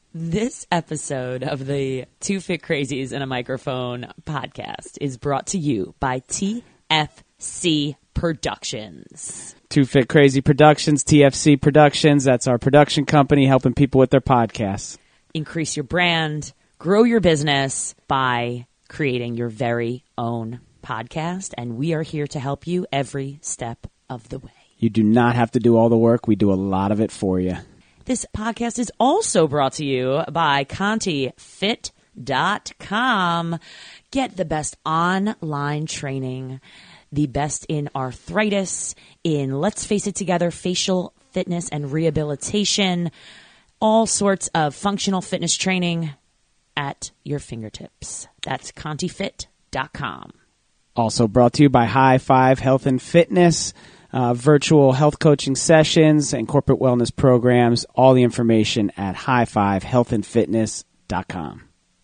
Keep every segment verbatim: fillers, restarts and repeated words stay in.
This episode of the Two Fit Crazies in a Microphone podcast is brought to you by T F C Productions. Two Fit Crazy Productions, T F C Productions. That's our production company helping people with their podcasts. Increase your brand, grow your business by creating your very own podcast. And we are here to help you every step of the way. You do not have to do all the work. We do a lot of it for you. This podcast is also brought to you by Conti Fit dot com. Get the best online training, the best in arthritis, in Let's Face It Together, facial fitness and rehabilitation, all sorts of functional fitness training at your fingertips. That's Conti Fit dot com. Also brought to you by High Five Health and Fitness. Uh, virtual health coaching sessions and corporate wellness programs. All the information at high five health and fitness dot com.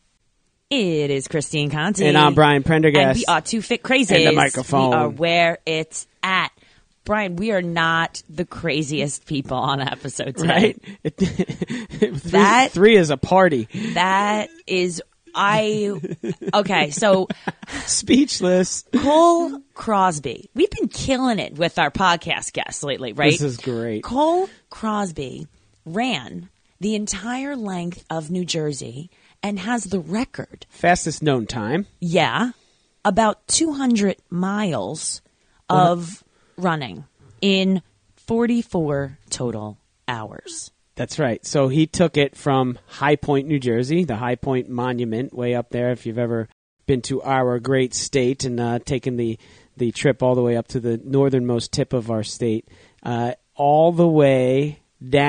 It is Christine Conti. And I'm Brian Prendergast. And we are Two Fit Crazies. And the microphone. We are where it's at. Brian, we are not the craziest people on an episode today. Right? three, that, three is a party. That is... I, okay, so. Speechless. Cole Crosby. We've been killing it with our podcast guests lately, right? This is great. Cole Crosby ran the entire length of New Jersey and has the record. Fastest known time. Yeah. About two hundred miles of uh-huh. running in forty-four total hours. That's right. So he took it from High Point, New Jersey, the High Point Monument, way up there. If you've ever been to our great state and uh, taken the, the trip all the way up to the northernmost tip of our state, uh, all the way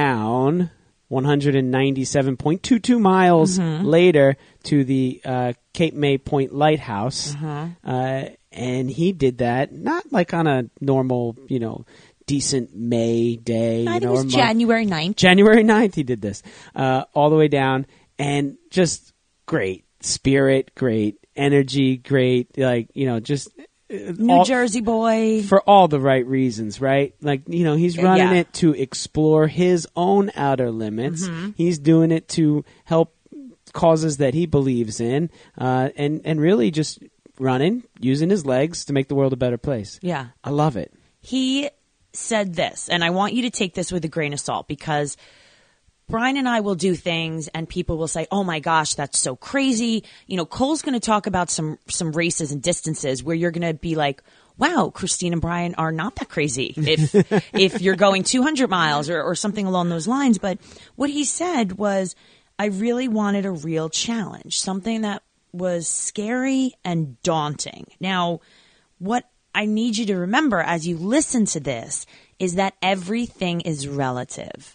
down one hundred ninety-seven point two two miles mm-hmm. later to the uh, Cape May Point Lighthouse. Uh-huh. Uh, and he did that not like on a normal, you know, decent May day. I you think know, it was January ninth. January ninth he did this. Uh, all the way down. And just great spirit, great energy, great, like, you know, just... New all, Jersey boy. For all the right reasons, right? Like, you know, he's running yeah. it to explore his own outer limits. Mm-hmm. He's doing it to help causes that he believes in. Uh, and, and really just running, using his legs to make the world a better place. Yeah. I love it. He... said this, and I want you to take this with a grain of salt, because Brian and I will do things and people will say, oh my gosh, that's so crazy. You know, Cole's going to talk about some, some races and distances where you're going to be like, wow, Christine and Brian are not that crazy if, if you're going two hundred miles or, or something along those lines. But what he said was, I really wanted a real challenge, something that was scary and daunting. Now, what I need you to remember as you listen to this is that everything is relative.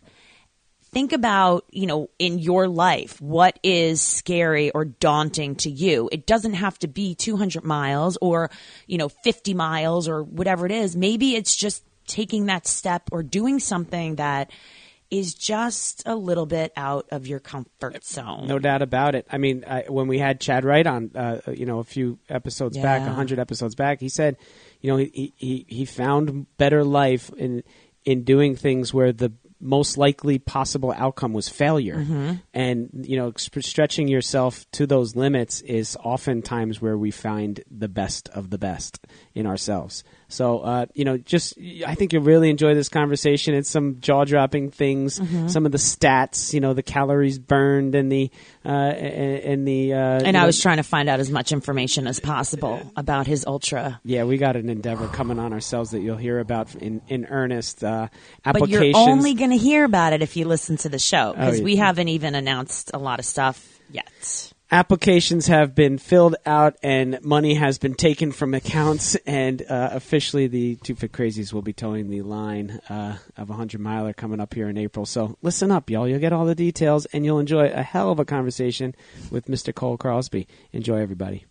Think about, you know, in your life, what is scary or daunting to you? It doesn't have to be two hundred miles or, you know, fifty miles or whatever it is. Maybe it's just taking that step or doing something that is just a little bit out of your comfort zone. No doubt about it. I mean, I, when we had Chad Wright on, uh, you know, a few episodes yeah. back, a hundred episodes back, he said, you know, he, he he found better life in in doing things where the most likely possible outcome was failure. Mm-hmm. And, you know, stretching yourself to those limits is oftentimes where we find the best of the best in ourselves. So, uh, you know, just I think you'll really enjoy this conversation. It's some jaw-dropping things, mm-hmm. some of the stats, you know, the calories burned and the uh, and, and the. Uh, and I know, was trying to find out as much information as possible about his ultra. Yeah, we got an endeavor coming on ourselves that you'll hear about in in earnest. Uh, applications. But you're only going to hear about it if you listen to the show, because oh, yeah. we haven't even announced a lot of stuff yet. Applications have been filled out and money has been taken from accounts, and uh, officially the Two Fit Crazies will be towing the line uh, of a hundred miler coming up here in April. So listen up, y'all. You'll get all the details, and you'll enjoy a hell of a conversation with Mister Cole Crosby. Enjoy, everybody.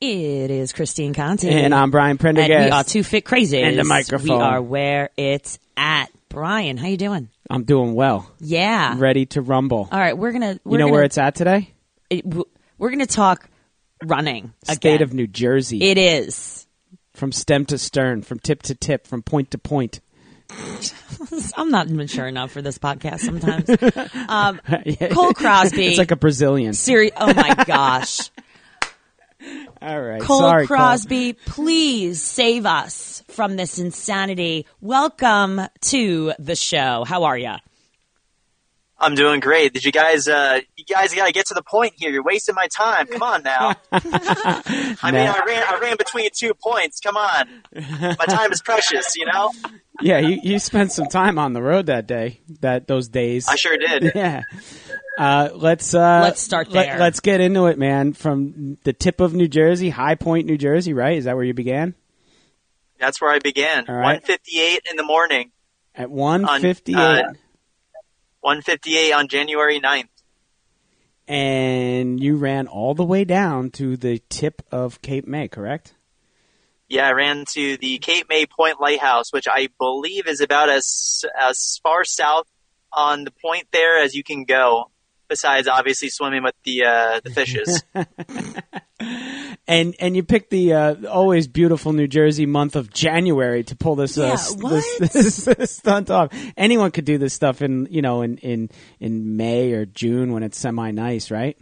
It is Christine Conti. And I'm Brian Prendergast. And we are two fit crazies. And the microphone. We are where it's at. Brian, how you doing? I'm doing well. Yeah. I'm ready to rumble. All right, we're gonna. We're you know gonna, where it's at today? It, we're gonna talk running. State again. of New Jersey. It is. From stem to stern, from tip to tip, from point to point. I'm not mature enough for this podcast sometimes. Um, Cole Crosby. It's like a Brazilian. Seri- oh my gosh. All right. Cole Sorry, Crosby, Cole. please save us from this insanity. Welcome to the show. How are you? I'm doing great. Did you guys, uh, you guys gotta get to the point here. You're wasting my time. Come on now. I mean, I ran, I ran between two points. Come on. My time is precious, you know? Yeah, you, you spent some time on the road that day, that those days. I sure did. Yeah. Uh, let's, uh, Let's start there. Let, let's get into it, man. From the tip of New Jersey, High Point, New Jersey, right? Is that where you began? That's where I began. All right. one fifty-eight in the morning. At one fifty-eight. Uh, one fifty-eight on January ninth. And you ran all the way down to the tip of Cape May, correct? Yeah, I ran to the Cape May Point Lighthouse, which I believe is about as as far south on the point there as you can go, besides obviously swimming with the uh, the fishes. and and you picked the uh, always beautiful New Jersey month of January to pull this, uh, Yeah, this, this, this stunt off. Anyone could do this stuff in you know in, in, in May or June when it's semi nice, right?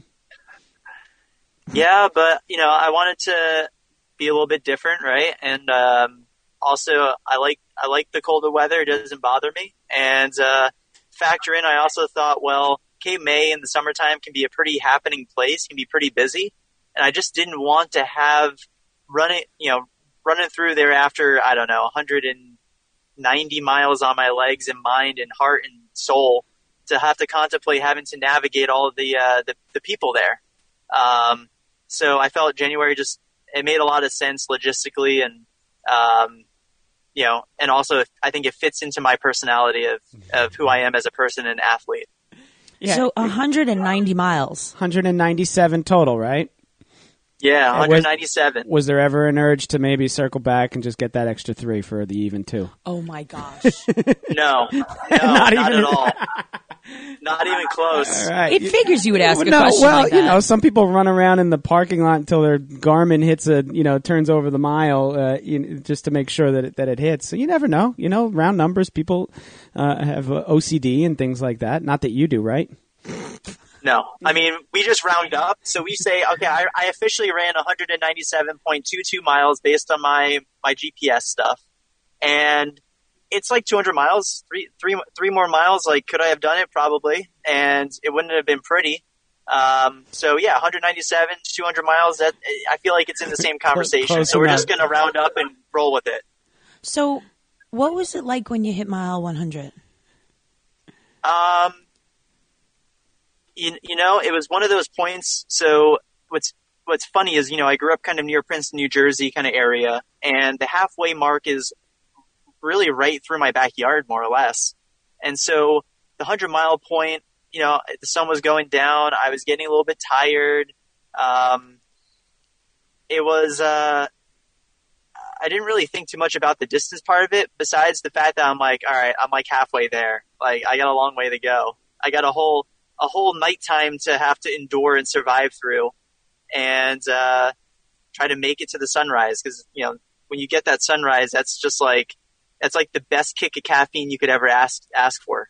Yeah, but you know I wanted to be a little bit different, right? And um, also I like I like the colder weather; it doesn't bother me. And uh, factor in, I also thought, well, Cape May in the summertime can be a pretty happening place, can be pretty busy. And I just didn't want to have running, you know, running through there after, I don't know, one hundred ninety miles on my legs and mind and heart and soul to have to contemplate having to navigate all of the, uh, the, the people there. Um, so I felt January just, it made a lot of sense logistically and, um, you know, and also I think it fits into my personality of, of who I am as a person and athlete. Yeah. So one hundred ninety miles. one hundred ninety-seven total, right? Yeah, one ninety-seven. Was, was there ever an urge to maybe circle back and just get that extra three for the even two? Oh my gosh. No, no, Not not, even- at all. Not even close. All right. It figures you would ask a no, question well, like that. you know, some people run around in the parking lot until their Garmin hits a, you know, turns over the mile, uh, you know, just to make sure that it, that it hits. So you never know. You know, round numbers, people uh, have uh, O C D and things like that. Not that you do, right? No, I mean, we just round up. So we say, okay, I, I officially ran one ninety-seven point two two miles based on my, my G P S stuff. And it's like two hundred miles, three, three, three more miles. Like, could I have done it? Probably. And it wouldn't have been pretty. Um, so yeah, one ninety-seven, two hundred miles. That I feel like it's in the same conversation. Close so we're enough. just going to round up and roll with it. So what was it like when you hit mile one hundred? Um, you, you know, it was one of those points. So what's, what's funny is, you know, I grew up kind of near Princeton, New Jersey kind of area, and the halfway mark is really right through my backyard, more or less. And so the hundred mile point, you know, the sun was going down. I was getting a little bit tired. Um, it was, uh, I didn't really think too much about the distance part of it, besides the fact that I'm like, all right, I'm like halfway there. Like, I got a long way to go. I got a whole, a whole nighttime to have to endure and survive through, and uh, try to make it to the sunrise. Because, you know, when you get that sunrise, that's just like, that's like the best kick of caffeine you could ever ask ask for.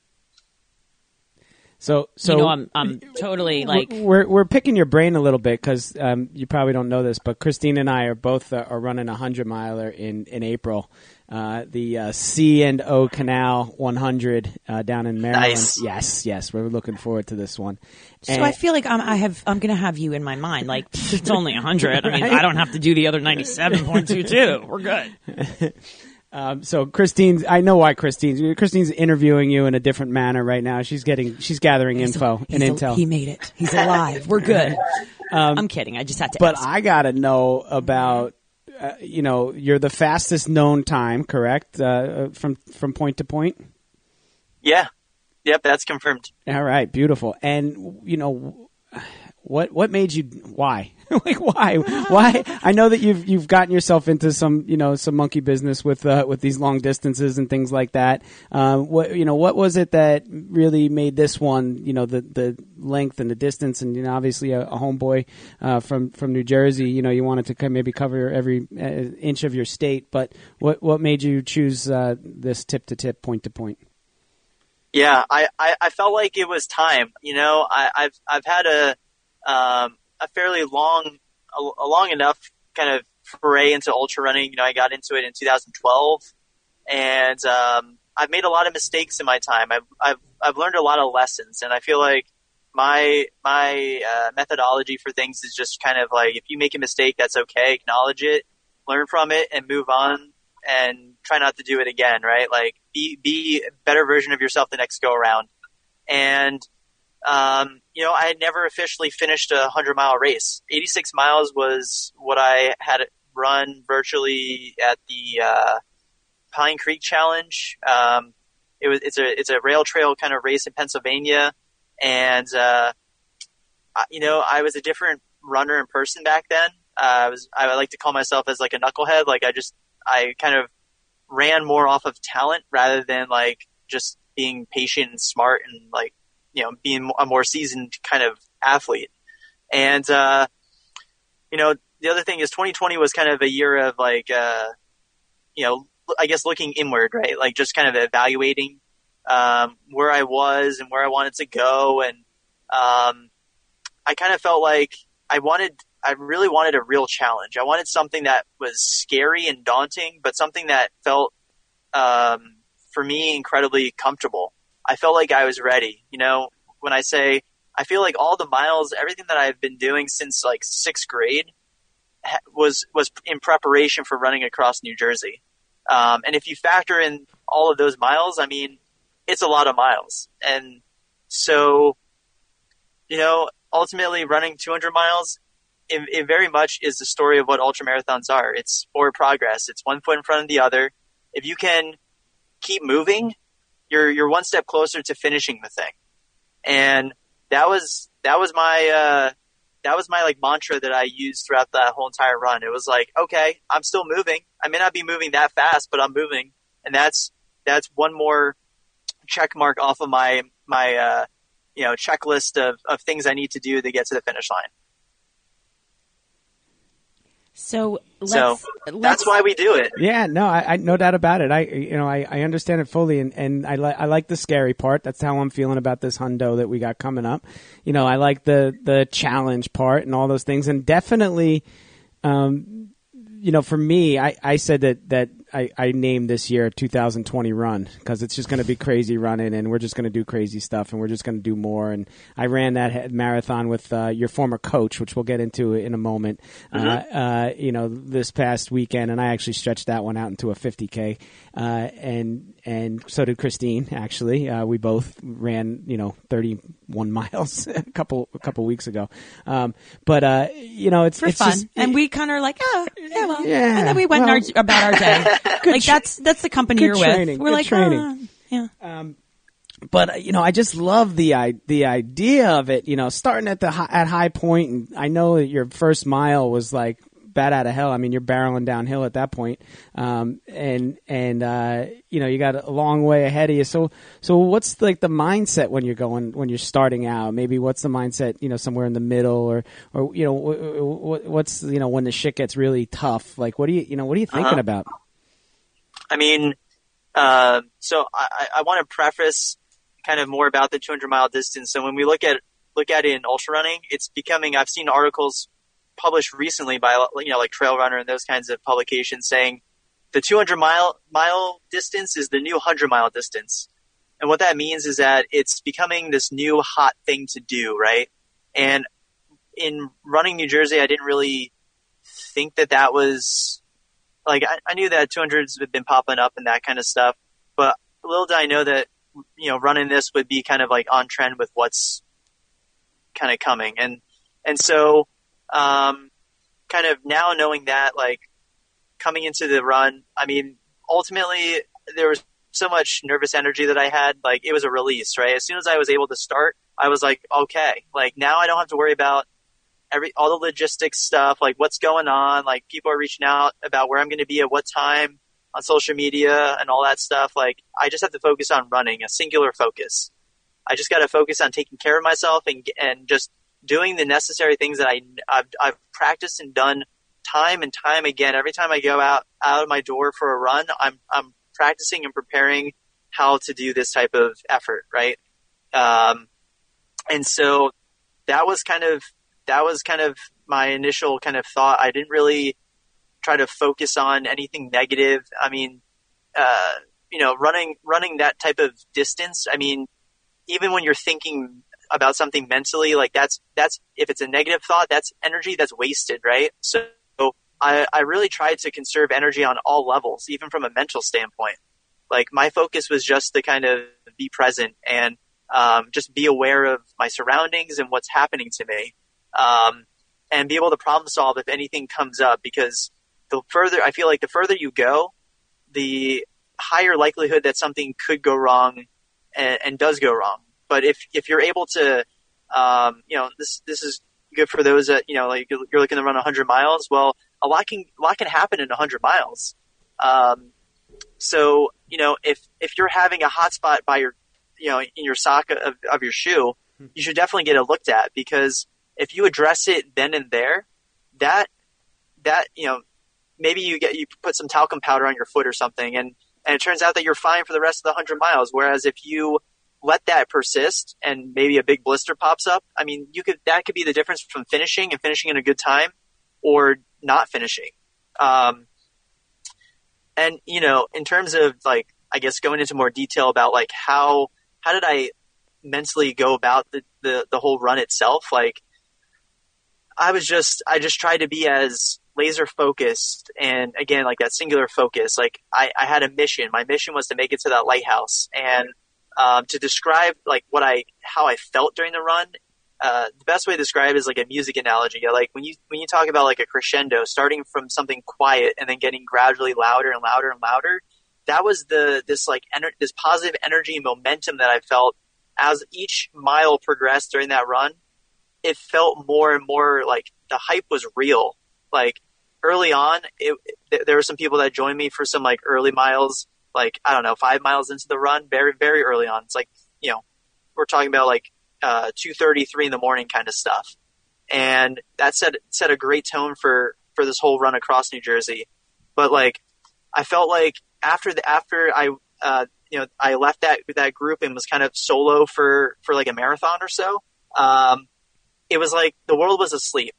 So, so you know, I'm I'm totally like we're we're picking your brain a little bit because um, you probably don't know this, but Christine and I are both uh, are running a hundred miler in in April, uh, the uh, C and O Canal one hundred uh, down in Maryland. Nice. Yes, yes, we're looking forward to this one. So And- I feel like I'm, I have, I'm going to have you in my mind. Like, it's only one hundred. I mean, Right? I don't have to do the other ninety-seven point two two. We're good. Um, so Christine's, I know why Christine's, Christine's interviewing you in a different manner right now. She's getting, she's gathering info He's and a- intel. He made it. He's alive. We're good. I'm kidding. I just had to But ask. I gotta know about, uh, you know, you're the fastest known time, correct? Uh, from from point to point. Yeah. Yep, that's confirmed. All right, beautiful. And you know, what what made you why like why why I know that you've you've gotten yourself into some you know some monkey business with uh, with these long distances and things like that. Uh, what you know what was it that really made this one you know the the length and the distance, and you know obviously a, a homeboy uh, from from New Jersey, you know you wanted to maybe cover every uh, inch of your state, but what what made you choose uh, this tip to tip, point to point? Yeah, I, I, I felt like it was time. You know, I, I've I've had a um, a fairly long, a, a long enough kind of foray into ultra running. You know, I got into it in two thousand twelve, and um, I've made a lot of mistakes in my time. I've I've I've learned a lot of lessons, and I feel like my my uh, methodology for things is just kind of like, if you make a mistake, that's okay. Acknowledge it, learn from it, and move on, and try not to do it again. Right? Like be be a better version of yourself the next go around. And um, you know, I had never officially finished a hundred mile race. eighty-six miles was what I had run virtually at the uh, Pine Creek Challenge. Um, it was it's a it's a rail trail kind of race in Pennsylvania, and uh, you know, I was a different runner in person back then. Uh, I was I like to call myself as like a knucklehead. Like I just I kind of ran more off of talent rather than like just being patient and smart and like, you know, being a more seasoned kind of athlete. And, uh, you know, the other thing is twenty twenty was kind of a year of like, uh, you know, I guess looking inward, right? Like just kind of evaluating, um, where I was and where I wanted to go. And, um, I kind of felt like I wanted, I really wanted a real challenge. I wanted something that was scary and daunting, but something that felt, um, for me, incredibly comfortable. I felt like I was ready. You know, when I say, I feel like all the miles, everything that I've been doing since like sixth grade was, was in preparation for running across New Jersey. Um, and if you factor in all of those miles, I mean, it's a lot of miles. And so, you know, ultimately running two hundred miles, it, it very much is the story of what ultramarathons are. It's forward progress. It's one foot in front of the other. If you can keep moving, you're you're one step closer to finishing the thing. And that was that was my uh, that was my like mantra that I used throughout that whole entire run. It was like, okay, I'm still moving. I may not be moving that fast, but I'm moving, and that's that's one more check mark off of my my uh, you know checklist of of things I need to do to get to the finish line. So, let's, so let's, that's why we do it. Yeah, no, I, I no doubt about it. I, you know, I, I understand it fully, and, and I like I like the scary part. That's how I'm feeling about this hundo that we got coming up. You know, I like the the challenge part and all those things, and definitely, um, you know, for me, I, I said that that I, I named this year two thousand twenty run because it's just going to be crazy running, and we're just going to do crazy stuff, and we're just going to do more. And I ran that marathon with uh, your former coach, which we'll get into in a moment. Mm-hmm. Uh, uh, you know, this past weekend, and I actually stretched that one out into a fifty K, uh, and and so did Christine. Actually, uh, we both ran, you know, thirty-one miles a couple a couple weeks ago. Um, but uh, you know, it's for it's fun, just, and we kind of like, oh, yeah, well, yeah, and then we went well, our, about our day. Good like that's that's the company good you're training, with. We're good like, training. oh, yeah. Um, but uh, you know, I just love the I, the idea of it. You know, starting at the hi- at High Point, and I know that your first mile was like bat out of hell. I mean, you're barreling downhill at that point, um, and and uh, you know, you got a long way ahead of you. So so what's like the mindset when you're going when you're starting out? Maybe what's the mindset? You know, somewhere in the middle, or or you know, what's you know when the shit gets really tough? Like, what do you you know what are you thinking uh-huh. about? I mean, uh, so I, I want to preface kind of more about the two hundred mile distance. So when we look at look at it in ultra running, it's becoming. I've seen articles published recently by you know like Trail Runner and those kinds of publications saying the two hundred mile mile distance is the new one hundred mile distance. And what that means is that it's becoming this new hot thing to do, right? And in running New Jersey, I didn't really think that that was like I, I knew that two hundreds had been popping up and that kind of stuff, but little did I know that you know running this would be kind of like on trend with what's kind of coming. And and so um, kind of now knowing that, like coming into the run, I mean, ultimately there was so much nervous energy that I had, like it was a release, right? As soon as I was able to start, I was like, okay, like now I don't have to worry about every all the logistics stuff, like what's going on, like people are reaching out about where I'm going to be at what time on social media and all that stuff. Like I just have to focus on running, a singular focus. I just got to focus on taking care of myself and and just doing the necessary things that I I've, I've practiced and done time and time again. Every time I go out out of my door for a run, I'm I'm practicing and preparing how to do this type of effort, right? Um, and so that was kind of that was kind of my initial kind of thought. I didn't really try to focus on anything negative. I mean, uh, you know, running running that type of distance. I mean, even when you're thinking about something mentally, like that's that's if it's a negative thought, that's energy that's wasted, right? So I, I really tried to conserve energy on all levels, even from a mental standpoint. Like my focus was just to kind of be present and um, just be aware of my surroundings and what's happening to me, um, and be able to problem solve if anything comes up. Because the further I feel like the further you go, the higher likelihood that something could go wrong and, and does go wrong. But if if you're able to, um, you know, this this is good for those that, you know, like you're looking to run one hundred miles. Well, a lot can a lot can happen in one hundred miles. Um, so you know, if if you're having a hot spot by your, you know, in your sock of, of your shoe, you should definitely get it looked at, because if you address it then and there, that that you know, maybe you get you put some talcum powder on your foot or something, and and it turns out that you're fine for the rest of the one hundred miles. Whereas if you let that persist and maybe a big blister pops up, I mean, you could that could be the difference from finishing and finishing in a good time or not finishing. Um, and you know, in terms of like, I guess going into more detail about like how how did I mentally go about the, the, the whole run itself? Like, I was just I just tried to be as laser focused, and again, like that singular focus. Like I, I had a mission. My mission was to make it to that lighthouse, and um, to describe like what I how I felt during the run. Uh, the best way to describe it is like a music analogy. Like when you when you talk about like a crescendo, starting from something quiet and then getting gradually louder and louder and louder. That was the this like ener- this positive energy and momentum that I felt as each mile progressed during that run. It felt more and more like the hype was real. Like early on, it, it, there were some people that joined me for some like early miles, like I don't know, five miles into the run, very very early on. It's like, you know, we're talking about like uh, two thirty, three in the morning kind of stuff, and that set set a great tone for for this whole run across New Jersey. But like, I felt like after the after I uh, you know I left that that group and was kind of solo for for like a marathon or so. Um, it was like the world was asleep,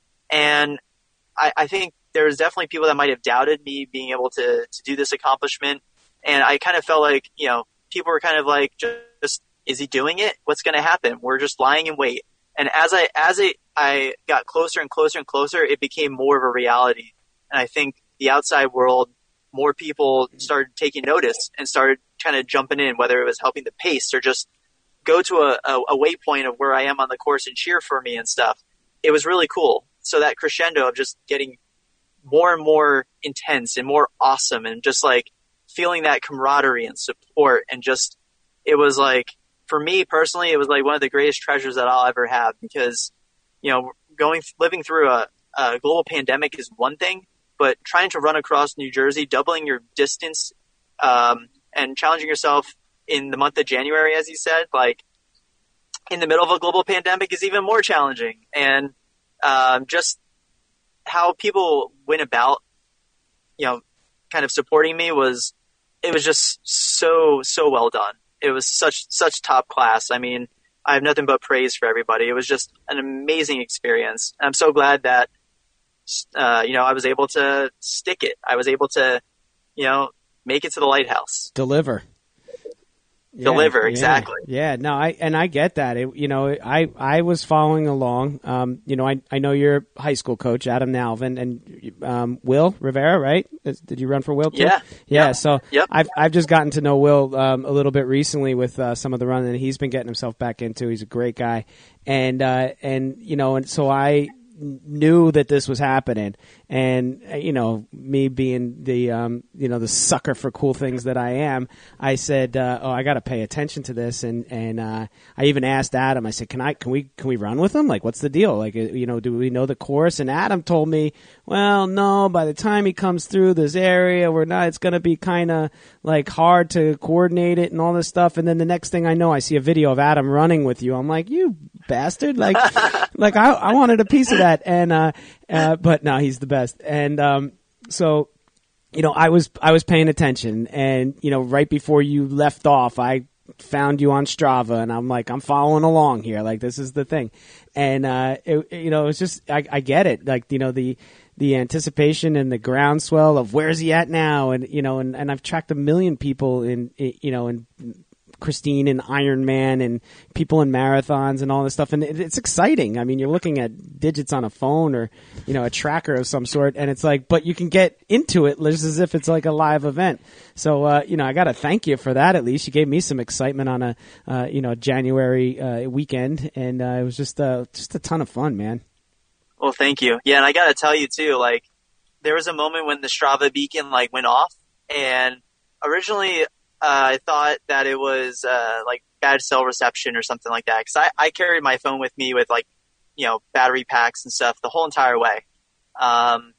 and I, I think there was definitely people that might have doubted me being able to to do this accomplishment, and I kind of felt like, you know, people were kind of like, just, is he doing it? What's going to happen? We're just lying in wait. And as I as I, I got closer and closer and closer, it became more of a reality. And I think the outside world, more people started taking notice and started kind of jumping in, whether it was helping the pace or just go to a, a, a waypoint of where I am on the course and cheer for me and stuff. It was really cool. So that crescendo of just getting more and more intense and more awesome, and just like feeling that camaraderie and support, and just, it was like, for me personally, it was like one of the greatest treasures that I'll ever have, because, you know, going, living through a, a global pandemic is one thing, but trying to run across New Jersey, doubling your distance, um, and challenging yourself in the month of January, as you said, like in the middle of a global pandemic, is even more challenging. And um, just how people went about, you know, kind of supporting me was, it was just so, so well done. It was such, such top class. I mean, I have nothing but praise for everybody. It was just an amazing experience. I'm so glad that, uh, you know, I was able to stick it. I was able to, you know, make it to the lighthouse. Deliver. Yeah, Deliver, exactly. Yeah, yeah, no, I and I get that. It, you know, I, I was following along. Um, you know, I I know your high school coach, Adam Nalvin, and um, Will Rivera, right? Is, did you run for Will too? Yeah, yeah. Yep. So yep. I've I've just gotten to know Will um, a little bit recently with uh, some of the running that he's been getting himself back into. He's a great guy, and uh, and you know, and so I. knew that this was happening, and uh, you know, me being the um, you know the sucker for cool things that I am, I said, uh, "Oh, I got to pay attention to this." And and uh, I even asked Adam. I said, "Can I? Can we? Can we run with him? Like, what's the deal? Like, uh, you know, do we know the course?" And Adam told me, "Well, no. By the time he comes through this area, we're not. It's going to be kind of like hard to coordinate it and all this stuff." And then the next thing I know, I see a video of Adam running with you. I'm like, "You bastard!" Like, like I, I wanted a piece of that. And uh, uh, but no, he's the best. And um, so, you know, I was I was paying attention, and you know, right before you left off, I found you on Strava, and I'm like, I'm following along here. Like, this is the thing. And uh, it, you know, it's just I, I get it. Like, you know, the the anticipation and the groundswell of where's he at now, and you know, and, and I've tracked a million people in, you know, in Christine and Ironman and people in marathons and all this stuff. And it, it's exciting. I mean, you're looking at digits on a phone or, you know, a tracker of some sort. And it's like, but you can get into it just as if it's like a live event. So, uh, you know, I got to thank you for that. At least you gave me some excitement on a, uh, you know, January uh, weekend. And uh, it was just, uh, just a ton of fun, man. Well, thank you. Yeah. And I got to tell you too, like there was a moment when the Strava beacon like went off, and originally, Uh, I thought that it was uh, like bad cell reception or something like that, because I, I carried my phone with me with like, you know, battery packs and stuff the whole entire way. Um,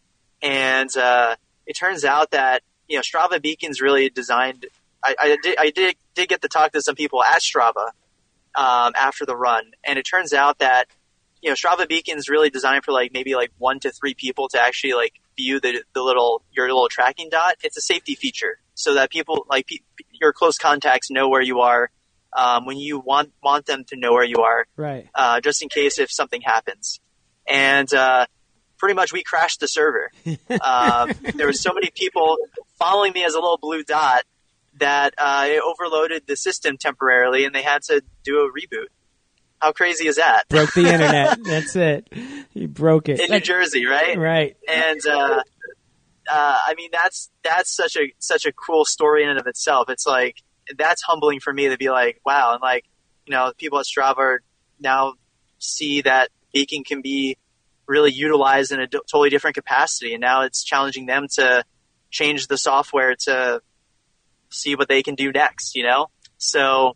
and uh, it turns out that, you know, Strava Beacon's really designed. I, I, did, I did, did get to talk to some people at Strava um, after the run, and it turns out that, you know, Strava Beacon's really designed for like maybe like one to three people to actually like view the the little your little tracking dot. It's a safety feature, so that people like pe- your close contacts know where you are um, when you want want them to know where you are, right? Uh, just in case if something happens. And uh, pretty much we crashed the server. um, there were so many people following me as a little blue dot that uh, it overloaded the system temporarily, and they had to do a reboot. How crazy is that? Broke the internet. That's it. You broke it. In New Jersey, right? Right. And uh, uh, I mean, that's that's such a such a cool story in and of itself. It's like that's humbling for me to be like, wow, and like you know, people at Strava now see that Beacon can be really utilized in a d- totally different capacity, and now it's challenging them to change the software to see what they can do next. You know, so.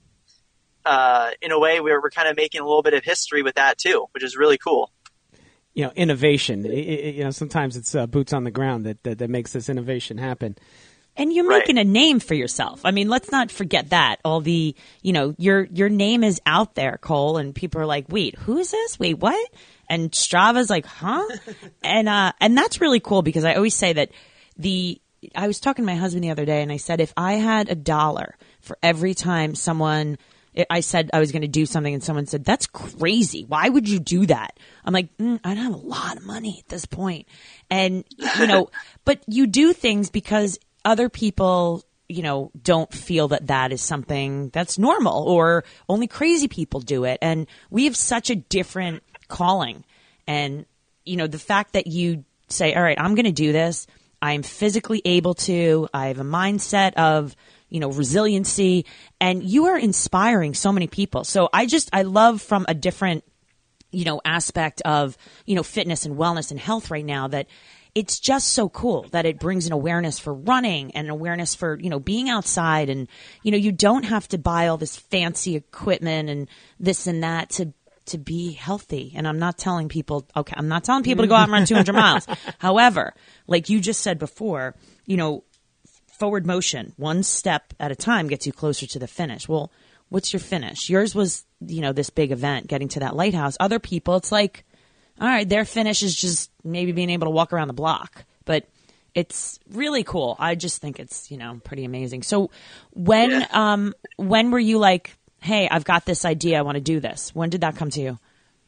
Uh, in a way, we're, we're kind of making a little bit of history with that too, which is really cool. You know, innovation. It, it, you know, sometimes it's uh, boots on the ground that, that that makes this innovation happen. And you're Right. making a name for yourself. I mean, let's not forget that. All the, you know, your your name is out there, Cole, and people are like, "Wait, who is this? Wait, what?" And Strava's like, "Huh?" and uh, and that's really cool, because I always say that the. I was talking to my husband the other day, and I said, if I had a dollar for every time someone. I said I was going to do something, and someone said, "That's crazy. Why would you do that?" I'm like, mm, I don't have a lot of money at this point. And, you know, but you do things because other people, you know, don't feel that that is something that's normal, or only crazy people do it. And we have such a different calling. And, you know, the fact that you say, all right, I'm going to do this. I'm physically able to. I have a mindset of, you know, resiliency, and you are inspiring so many people. So I just, I love from a different, you know, aspect of, you know, fitness and wellness and health right now, that it's just so cool that it brings an awareness for running and an awareness for, you know, being outside. And, you know, you don't have to buy all this fancy equipment and this and that to, to be healthy. And I'm not telling people, okay, I'm not telling people to go out and run two hundred miles. However, like you just said before, you know, forward motion, one step at a time gets you closer to the finish. Well, what's your finish? Yours was, you know, this big event, getting to that lighthouse. Other people, it's like, all right, their finish is just maybe being able to walk around the block. But it's really cool. I just think it's, you know, pretty amazing. So when, Yeah. um, when were you like, hey, I've got this idea, I want to do this? When did that come to you?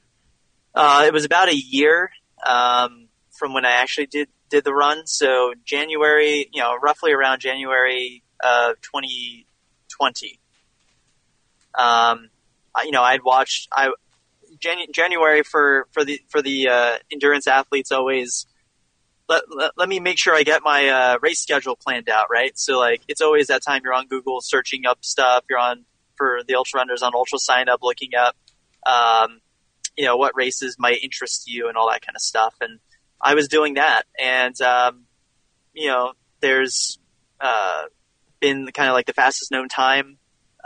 Uh, it was about a year um, from when I actually did did the run. So January, you know, roughly around January of twenty twenty. Um, I, you know, I'd watched I Janu- January for for the for the uh, endurance athletes always. Let, let, let me make sure I get my uh, race schedule planned out, right? So like it's always that time you're on Google searching up stuff. You're on for the ultra runners on Ultra Sign Up looking up, um, you know, what races might interest you and all that kind of stuff. And I was doing that. And, um, you know, there's uh, been kind of like the fastest known time.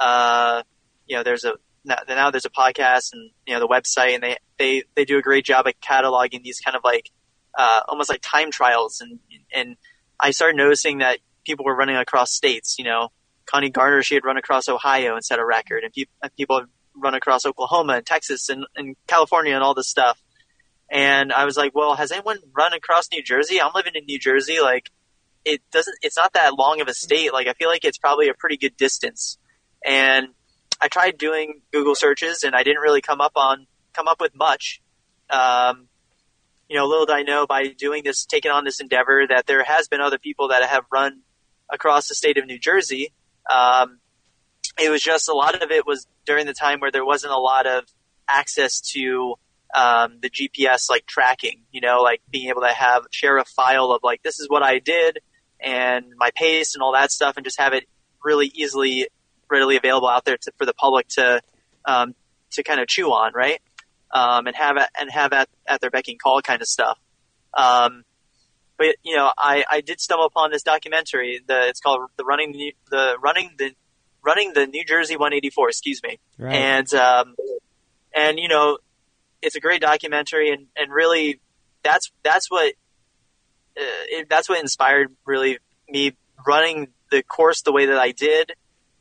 Uh, you know, there's a, now there's a podcast and, you know, the website, and they, they, they do a great job at cataloging these kind of like, uh, almost like time trials. And, and I started noticing that people were running across states. You know, Connie Garner, she had run across Ohio and set a record, and, pe- and people have run across Oklahoma and Texas and, and California and all this stuff. And I was like, well, has anyone run across New Jersey? I'm living in New Jersey. Like, it doesn't, it's not that long of a state. Like, I feel like it's probably a pretty good distance. And I tried doing Google searches, and I didn't really come up on, come up with much. Um, you know, little did I know, by doing this, taking on this endeavor, that there has been other people that have run across the state of New Jersey. Um, it was just, a lot of it was during the time where there wasn't a lot of access to, um, the G P S, like, tracking, you know, like being able to have, share a file of like, this is what I did and my pace and all that stuff, and just have it really easily, readily available out there to, for the public to, um, to kind of chew on. Right. Um, and have, and have at, at their beck and call kind of stuff. Um, but, you know, I, I did stumble upon this documentary. The, it's called the running, the, the running, the, running the New Jersey one eighty-four, excuse me. Right. And, um, and, you know, it's a great documentary, and, and really that's, that's what, uh, it, that's what inspired really me running the course the way that I did.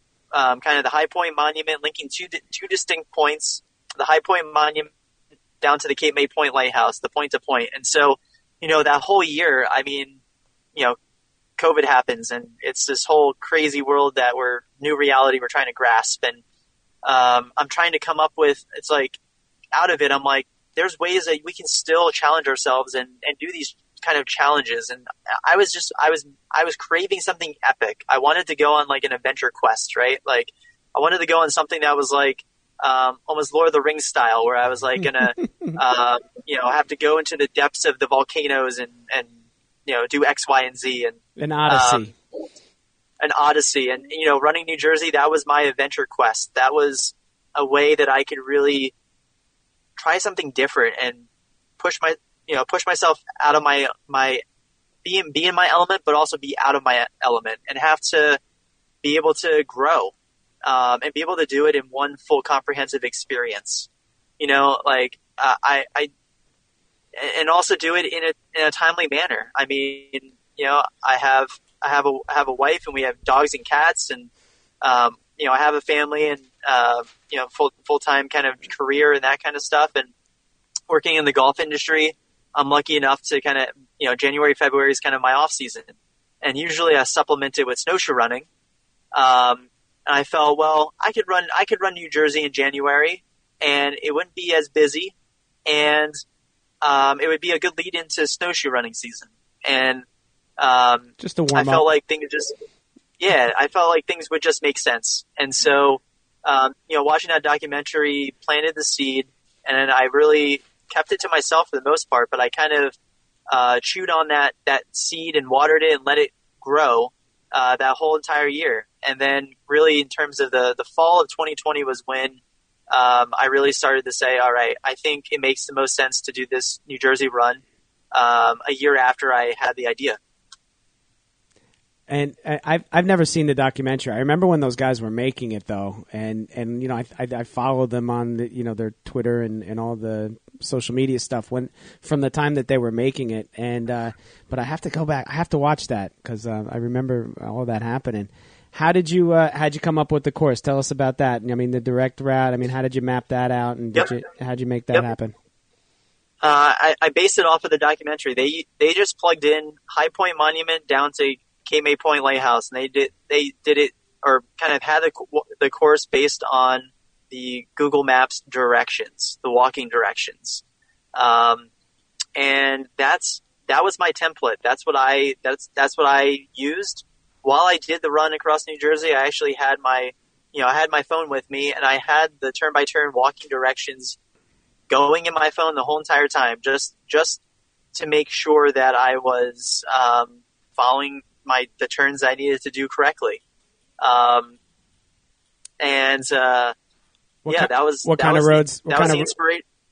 Um, kind of the High Point Monument, linking two, two distinct points, the High Point Monument down to the Cape May Point Lighthouse, the point to point. And so, you know, that whole year, I mean, you know, COVID happens, and it's this whole crazy world that we're, new reality we're trying to grasp. And, um, I'm trying to come up with, it's like, out of it, I'm like, there's ways that we can still challenge ourselves and, and do these kind of challenges. And I was just, I was, I was craving something epic. I wanted to go on like an adventure quest, right? Like, I wanted to go on something that was like, um, almost Lord of the Rings style, where I was like gonna, uh, you know, have to go into the depths of the volcanoes and, and, you know, do X, Y, and Z, and an odyssey, um, an odyssey. And, you know, running New Jersey, that was my adventure quest. That was a way that I could really try something different and push my, you know, push myself out of my, my, be in, be in my element, but also be out of my element, and have to be able to grow. Um, and be able to do it in one full comprehensive experience, you know, like, uh, I, I, and also do it in a, in a timely manner. I mean, you know, I have, I have a, I have a wife, and we have dogs and cats, and, um, you know, I have a family, and, uh, you know, full, full-time kind of career and that kind of stuff. And working in the golf industry, I'm lucky enough to kind of, you know, January, February is kind of my off season, and usually I supplement it with snowshoe running. Um, And I felt, well, I could run, I could run New Jersey in January, and it wouldn't be as busy, and um, it would be a good lead into snowshoe running season. And um, just a warm I up. felt like things just, yeah, I felt like things would just make sense. And so, um, you know, watching that documentary planted the seed, and then I really kept it to myself for the most part, but I kind of uh, chewed on that that seed and watered it and let it grow uh, that whole entire year. And then really in terms of the, the fall of twenty twenty was when um, I really started to say, all right, I think it makes the most sense to do this New Jersey run um, a year after I had the idea. And I've I've never seen the documentary. I remember when those guys were making it though, and, and you know I, I I followed them on the, you know their Twitter and, and all the social media stuff when from the time that they were making it. And uh, but I have to go back. I have to watch that because uh, I remember all that happening. How did you uh, how'd you come up with the course? Tell us about that. I mean, the direct route. I mean, how did you map that out, and did Yep. you, how'd you make that Yep. happen? Uh, I, I based it off of the documentary. They they just plugged in High Point Monument down to Cape May Point Lighthouse, and they did they did it or kind of had the the course based on the Google Maps directions, the walking directions, um, and that's that was my template. That's what I that's that's what I used. While I did the run across New Jersey, I actually had my, you know, I had my phone with me, and I had the turn-by-turn walking directions going in my phone the whole entire time, just just to make sure that I was um, following my the turns I needed to do correctly. Um, and uh, What yeah, ki- that was what that kind was of the- roads? What that kind was of the inspiration.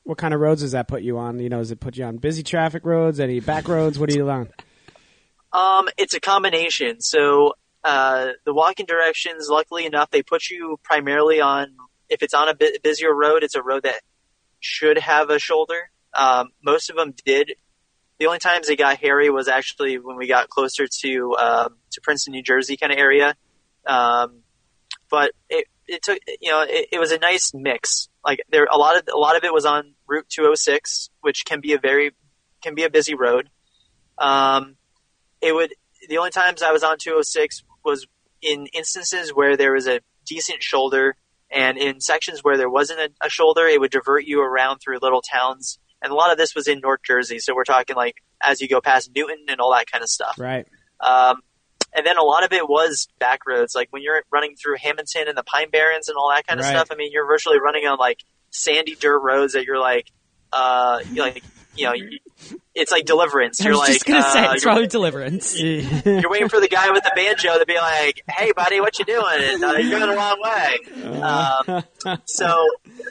what kind of roads does that put you on? You know, does it put you on busy traffic roads, any back roads? What are you on? Um, it's a combination. So uh, the walking directions, luckily enough, they put you primarily on, if it's on a bit busier road, it's a road that should have a shoulder. Um, most of them did. The only times they got hairy was actually when we got closer to um, to Princeton, New Jersey kind of area. Um, but it, it took, you know, it, it was a nice mix. Like there, a lot of a lot of it was on Route two oh six, which can be a very can be a busy road. Um, it would the only times I was on two oh six was in instances where there was a decent shoulder, and in sections where there wasn't a, a shoulder, it would divert you around through little towns. And a lot of this was in North Jersey, so we're talking like as you go past Newton and all that kind of stuff. Right. Um, and then a lot of it was back roads, like when you're running through Hamilton and the Pine Barrens and all that kind of right. stuff. I mean, you're virtually running on like sandy dirt roads that you're like, uh, you're like, you know, you, it's like Deliverance. You're I was like, just gonna uh, say it's probably Deliverance. You're waiting for the guy with the banjo to be like, "Hey, buddy, what you doing? And, uh, you're going the wrong way." Um, so.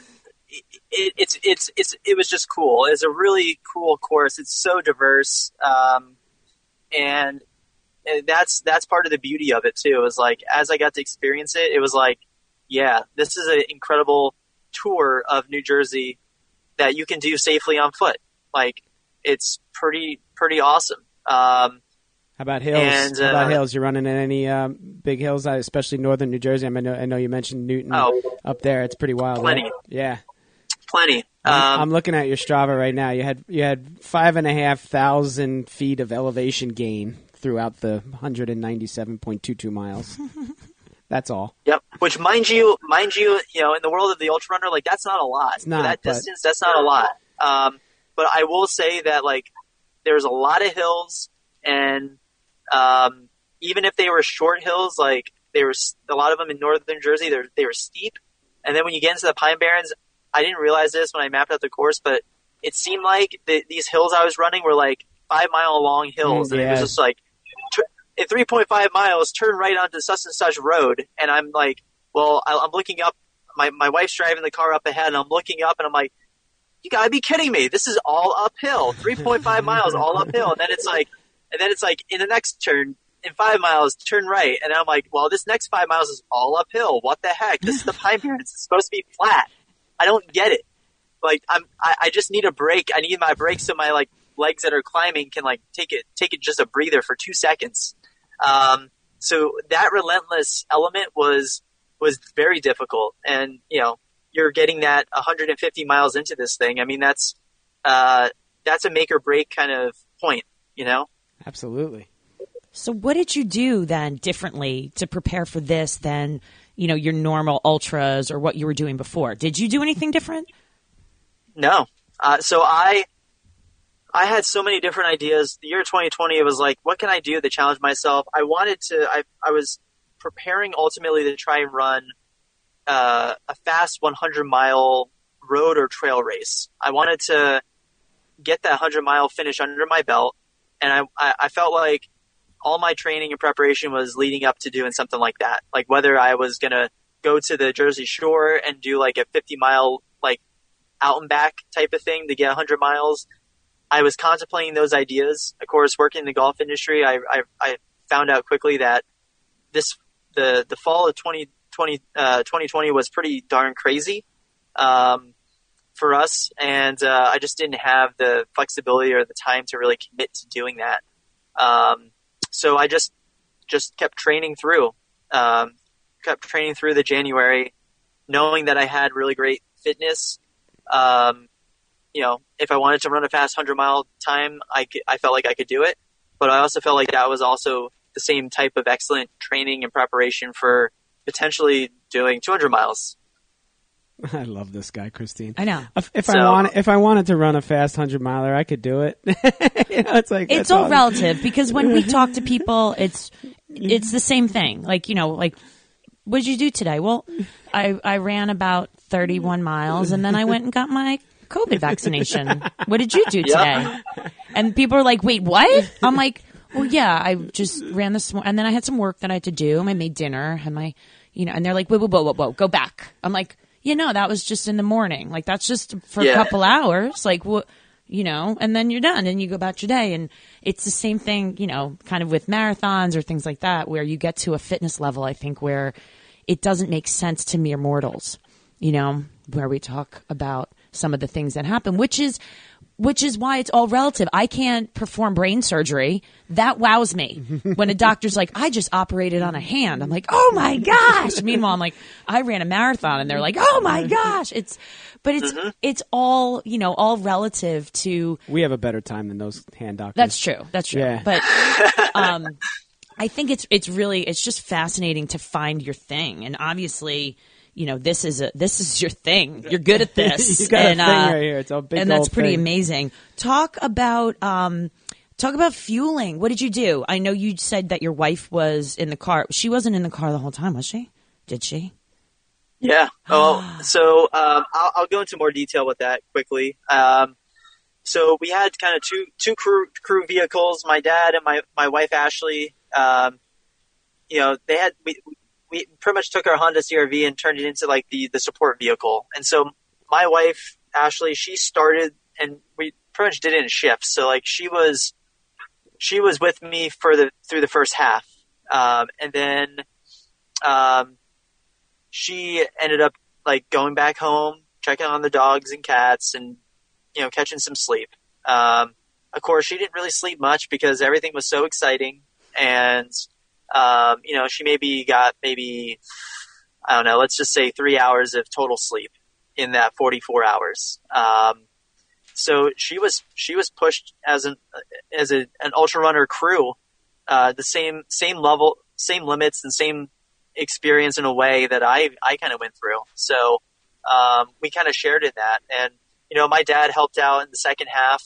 It, it's it's it's it was just cool. It's a really cool course. It's so diverse, um, and, and that's that's part of the beauty of it too. It was like as I got to experience it, it was like, yeah, this is an incredible tour of New Jersey that you can do safely on foot. Like it's pretty pretty awesome. Um, How about hills? and, How about uh, hills? You running in any um, big hills, uh, especially northern New Jersey? I mean, I know, I know you mentioned Newton Oh. up there. It's pretty wild. Plenty. Right? Yeah. Plenty. I'm, Um, I'm looking at your Strava right now. You had you had five and a half thousand feet of elevation gain throughout the one hundred ninety-seven point two two miles. That's all. Yep. Which, mind you, mind you, you know, in the world of the ultra runner, like that's not a lot. It's not, For that but- distance, that's not a lot. Um, but I will say that like there's a lot of hills, and um, even if they were short hills, like there was a lot of them in northern Jersey, they they were steep. And then when you get into the Pine Barrens, I didn't realize this when I mapped out the course, but it seemed like the, these hills I was running were like five mile long hills, Mm, and it was yeah. just like tr- at three point five miles, turn right onto such and such road, and I'm like, well, I, I'm looking up. My my wife's driving the car up ahead, and I'm looking up, and I'm like, you gotta be kidding me! This is all uphill, three point five miles, all uphill, and then it's like, and then it's like in the next turn. In five miles, turn right, and I'm like, well, this next five miles is all uphill. What the heck? This is the Pine Barrens. It's supposed to be flat. I don't get it. Like I'm, I, I just need a break. I need my break so my like legs that are climbing can like take it, take it just a breather for two seconds. Um, so that relentless element was was very difficult, and you know, you're getting that one hundred fifty miles into this thing. I mean, that's uh, that's a make or break kind of point, you know. Absolutely. So what did you do then differently to prepare for this than, you know, your normal ultras or what you were doing before? Did you do anything different? No. Uh, so I, I had so many different ideas. The year twenty twenty, it was like, what can I do to challenge myself? I wanted to, I, I was preparing ultimately to try and run uh, a fast one hundred mile road or trail race. I wanted to get that one hundred mile finish under my belt. And I, I, I felt like all my training and preparation was leading up to doing something like that. Like whether I was going to go to the Jersey Shore and do like a fifty mile, like out and back type of thing to get one hundred miles. I was contemplating those ideas. Of course, working in the golf industry, I, I, I found out quickly that this, the, the fall of twenty twenty, uh, twenty twenty was pretty darn crazy, um, for us. And, uh, I just didn't have the flexibility or the time to really commit to doing that. Um, So I just just kept training through, um, kept training through the January, knowing that I had really great fitness. Um, you know, if I wanted to run a fast hundred mile time, I could, I felt like I could do it. But I also felt like that was also the same type of excellent training and preparation for potentially doing two hundred miles. I love this guy, Christine. I know. If, if So- I want, if I wanted to run a fast hundred miler, I could do it. You know, it's like It's that's all awesome. relative because when we talk to people, it's it's the same thing. Like, you know, like, what did you do today? Well, I, I ran about thirty-one miles and then I went and got my COVID vaccination. What did you do today? And people are like, wait, what? I'm like, well, yeah, I just ran this morning. And then I had some work that I had to do. I made dinner, had my, you know, and they're like, whoa, whoa, whoa, whoa, whoa, go back. I'm like, you know, that was just in the morning. Like, that's just for Yeah. a couple hours. Like, what, you know, and then you're done and you go about your day. And it's the same thing, you know, kind of with marathons or things like that, where you get to a fitness level, I think, where it doesn't make sense to mere mortals, you know, where we talk about some of the things that happen, which is, which is why it's all relative. I can't perform brain surgery. That wows me. When a doctor's like, I just operated on a hand. I'm like, oh my gosh. Meanwhile, I'm like, I ran a marathon, and they're like, oh my gosh. It's, but it's, Mm-hmm. it's all, you know, all relative to. We have a better time than those hand doctors. That's true. That's true. Yeah. But, um, I think it's, it's really, it's just fascinating to find your thing. And obviously, you know, this is a this is your thing. You're good at this. You got and, a thing uh, right here. It's a big and that's old pretty thing. amazing. Talk about um, talk about fueling. What did you do? I know you said that your wife was in the car. She wasn't in the car the whole time, was she? Did she? Yeah. Oh, so um, I'll, I'll go into more detail with that quickly. Um, so we had kind of two two crew crew vehicles. My dad and my my wife Ashley. Um, you know, they had we. We pretty much took our Honda C R V and turned it into like the, the support vehicle. And so my wife, Ashley, she started, and we pretty much did it in shifts. So like she was, she was with me for the, through the first half. Um, and then, um, she ended up like going back home, checking on the dogs and cats, and, you know, catching some sleep. Um, of course she didn't really sleep much because everything was so exciting. And, Um, you know, she maybe got maybe, I don't know, let's just say three hours of total sleep in that forty-four hours. Um, so she was, she was pushed as an, as a, an ultra runner crew, uh, the same, same level, same limits and same experience in a way that I, I kind of went through. So, um, we kind of shared in that. And, you know, my dad helped out in the second half,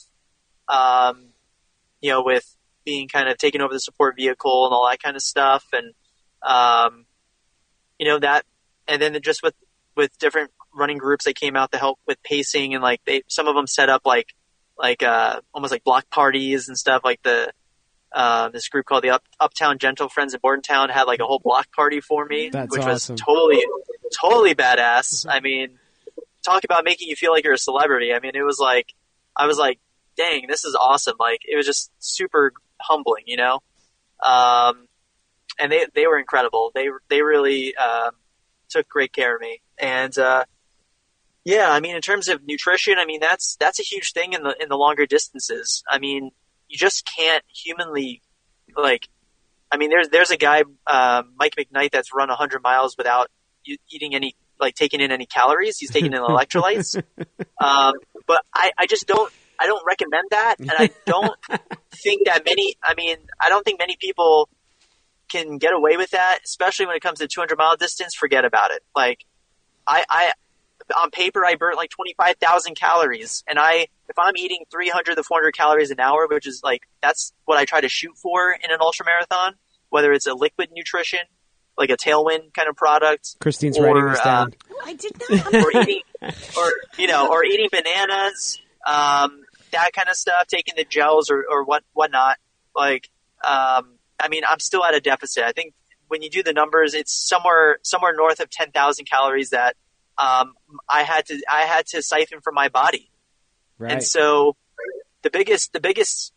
um, you know, with, being kind of taking over the support vehicle and all that kind of stuff. And, um, you know, that, and then just with, with different running groups that came out to help with pacing, and like they, some of them set up like, like, uh, almost like block parties and stuff. Like the, uh, this group called the Up, Uptown Gentle Friends in Bordentown had like a whole block party for me, That's which awesome. was totally, totally badass. I mean, talk about making you feel like you're a celebrity. I mean, it was like, I was like, dang, this is awesome. Like, it was just super humbling, you know? Um, and they, they were incredible. They, they really, um, took great care of me. And, uh, yeah, I mean, in terms of nutrition, I mean, that's, that's a huge thing in the, in the longer distances. I mean, you just can't humanly, like, I mean, there's, there's a guy, uh, Mike McKnight, that's run a hundred miles without eating any, like taking in any calories. He's taking in electrolytes. um, but I, I just don't, I don't recommend that, and I don't think that many, I mean, I don't think many people can get away with that, especially when it comes to two hundred mile distance. Forget about it. Like, I, I, on paper, I burnt like twenty-five thousand calories, and I, if I'm eating three hundred to four hundred calories an hour, which is like, that's what I try to shoot for in an ultra marathon, whether it's a liquid nutrition, like a Tailwind kind of product. Christine's or, writing this down. Oh, I did not. or eating, or, you know, or eating bananas, um, that kind of stuff, taking the gels or, or what, whatnot. Like, um, I mean, I'm still at a deficit. I think when you do the numbers, it's somewhere, somewhere north of ten thousand calories that, um, I had to, I had to siphon from my body. Right. And so the biggest, the biggest,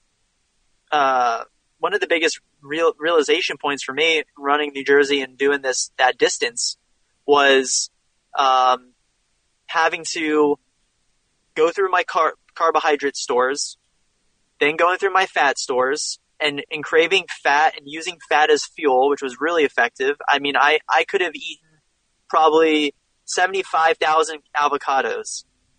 uh, one of the biggest real realization points for me running New Jersey and doing this, that distance was, um, having to go through my car, carbohydrate stores, then going through my fat stores and, and craving fat and using fat as fuel, which was really effective. I mean, I, I could have eaten probably seventy-five thousand avocados.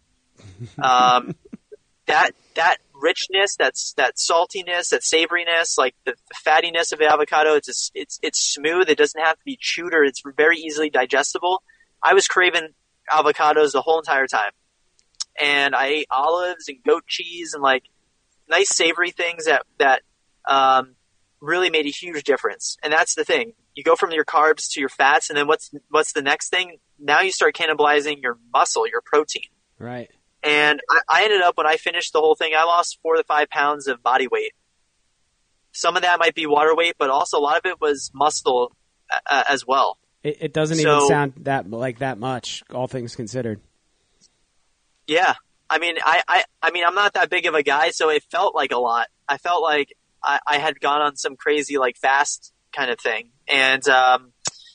Um, that, that richness, that's, that saltiness, that savoriness, like the, the fattiness of the avocado, it's, just, it's, it's smooth. It doesn't have to be chewed, or it's very easily digestible. I was craving avocados the whole entire time. And I ate olives and goat cheese and like nice savory things that, that, um, really made a huge difference. And that's the thing. You go from your carbs to your fats, and then what's, what's the next thing? Now you start cannibalizing your muscle, your protein. Right. And I, I ended up, when I finished the whole thing, I lost four to five pounds of body weight. Some of that might be water weight, but also a lot of it was muscle uh, as well. It, it doesn't So- even sound that like that much, all things considered. Yeah. I mean, I, I, I mean, I'm not that big of a guy, so it felt like a lot. I felt like I, I had gone on some crazy, like, fast kind of thing. And, um,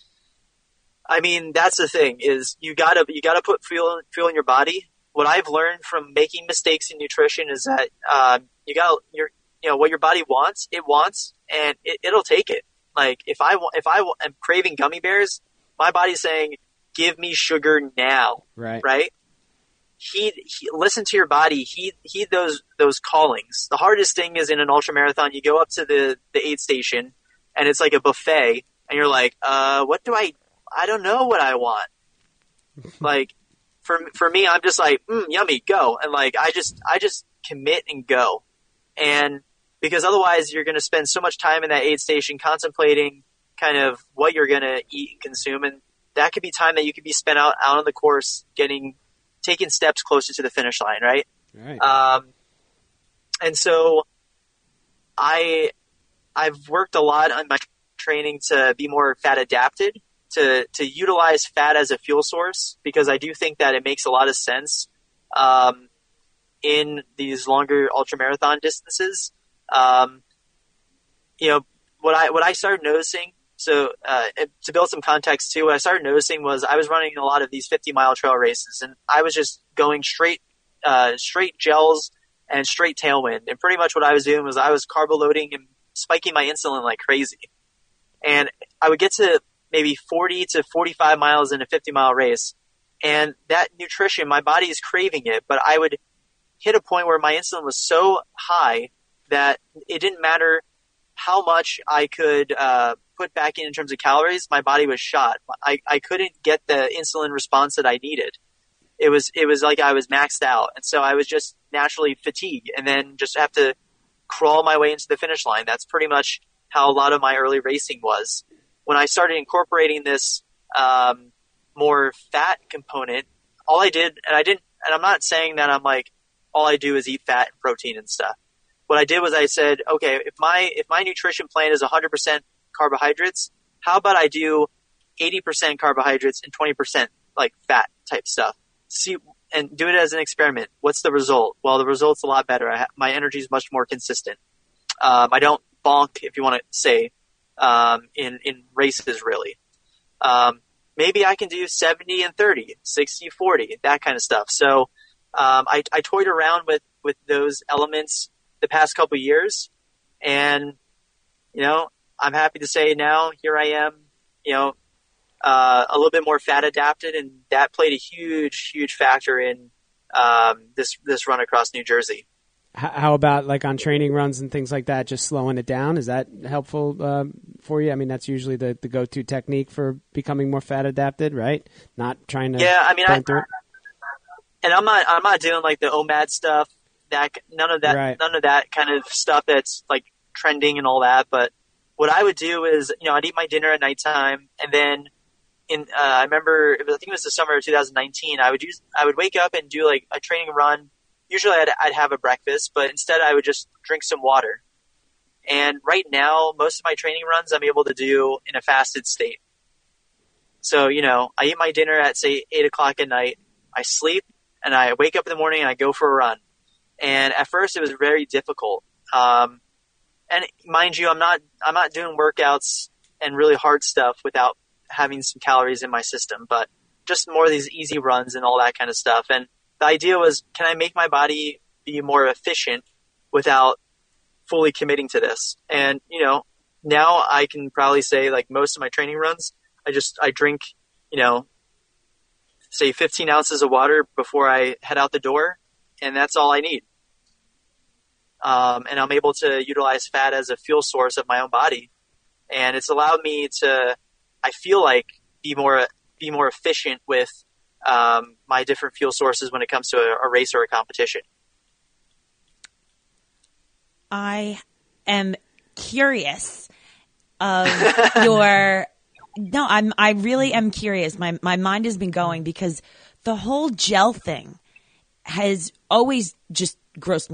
I mean, that's the thing is you gotta, you gotta put fuel, fuel in your body. What I've learned from making mistakes in nutrition is that, um, you gotta, you're, you know, what your body wants, it wants, and it, it'll take it. Like, if I want, if I wa- am craving gummy bears, my body's saying, give me sugar now. Right. Right? Heed, he, listen to your body. Heed, heed those those callings. The hardest thing is in an ultra marathon, you go up to the the aid station, and it's like a buffet, and you're like, uh, what do I? I don't know what I want. Like, for for me, I'm just like, mm, yummy, go, and like I just I just commit and go, and because otherwise you're going to spend so much time in that aid station contemplating kind of what you're going to eat and consume, and that could be time that you could be spent out out on the course getting. Taking steps closer to the finish line, right? Right. Um, and so I, I've worked a lot on my training to be more fat adapted, to, to utilize fat as a fuel source, because I do think that it makes a lot of sense, um, in these longer ultra marathon distances. Um, you know, what I, what I started noticing, So uh, to build some context too, what I started noticing was I was running a lot of these fifty mile trail races, and I was just going straight, uh, straight gels and straight tailwind. And pretty much what I was doing was I was carbo loading and spiking my insulin like crazy. And I would get to maybe forty to forty-five miles in a fifty mile race, and that nutrition, my body is craving it, but I would hit a point where my insulin was so high that it didn't matter how much I could uh, put back in in terms of calories. My body was shot. I, I couldn't get the insulin response that I needed. It was it was like I was maxed out, and so I was just naturally fatigued, and then just have to crawl my way into the finish line. That's pretty much how a lot of my early racing was. When I started incorporating this um, more fat component, all I did, and I didn't, and I'm not saying that I'm like all I do is eat fat and protein and stuff. What I did was I said, okay, if my if my nutrition plan is one hundred percent carbohydrates, how about I do eighty percent carbohydrates and twenty percent like fat type stuff? See, and do it as an experiment. What's the result? Well, the result's a lot better. I ha- my energy is much more consistent. Um, I don't bonk, if you want to say, um, in in races really. Um, maybe I can do seventy and thirty, sixty forty, that kind of stuff. So um, I, I toyed around with with those elements the past couple of years, and you know, I'm happy to say now here I am, you know, uh, a little bit more fat adapted, and that played a huge, huge factor in um, this this run across New Jersey. How about like on training runs and things like that, just slowing it down? Is that helpful um, for you? I mean, that's usually the, the go-to technique for becoming more fat adapted, right? Not trying to yeah, I mean, I, through it. and I'm not I'm not doing like the O M A D stuff. That none of that Right. none of that kind of stuff that's like trending and all that. But what I would do is, you know, I'd eat my dinner at nighttime, and then in uh, I remember it was, I think it was the summer of two thousand nineteen. I would use I would wake up and do like a training run. Usually I'd, I'd have a breakfast, but instead I would just drink some water. And right now, most of my training runs I'm able to do in a fasted state. So, you know, I eat my dinner at say eight o'clock at night. I sleep, and I wake up in the morning and I go for a run. And at first it was very difficult. Um, and mind you, I'm not, I'm not doing workouts and really hard stuff without having some calories in my system, but just more of these easy runs and all that kind of stuff. And the idea was, can I make my body be more efficient without fully committing to this? And, you know, now I can probably say like most of my training runs, I just, I drink, you know, say fifteen ounces of water before I head out the door, and that's all I need. Um, and I'm able to utilize fat as a fuel source of my own body. And it's allowed me to, I feel like, be more, be more efficient with, um, my different fuel sources when it comes to a, a race or a competition. I am curious of your, no, I'm, I really am curious. My, my mind has been going because the whole gel thing has always just grossed me out.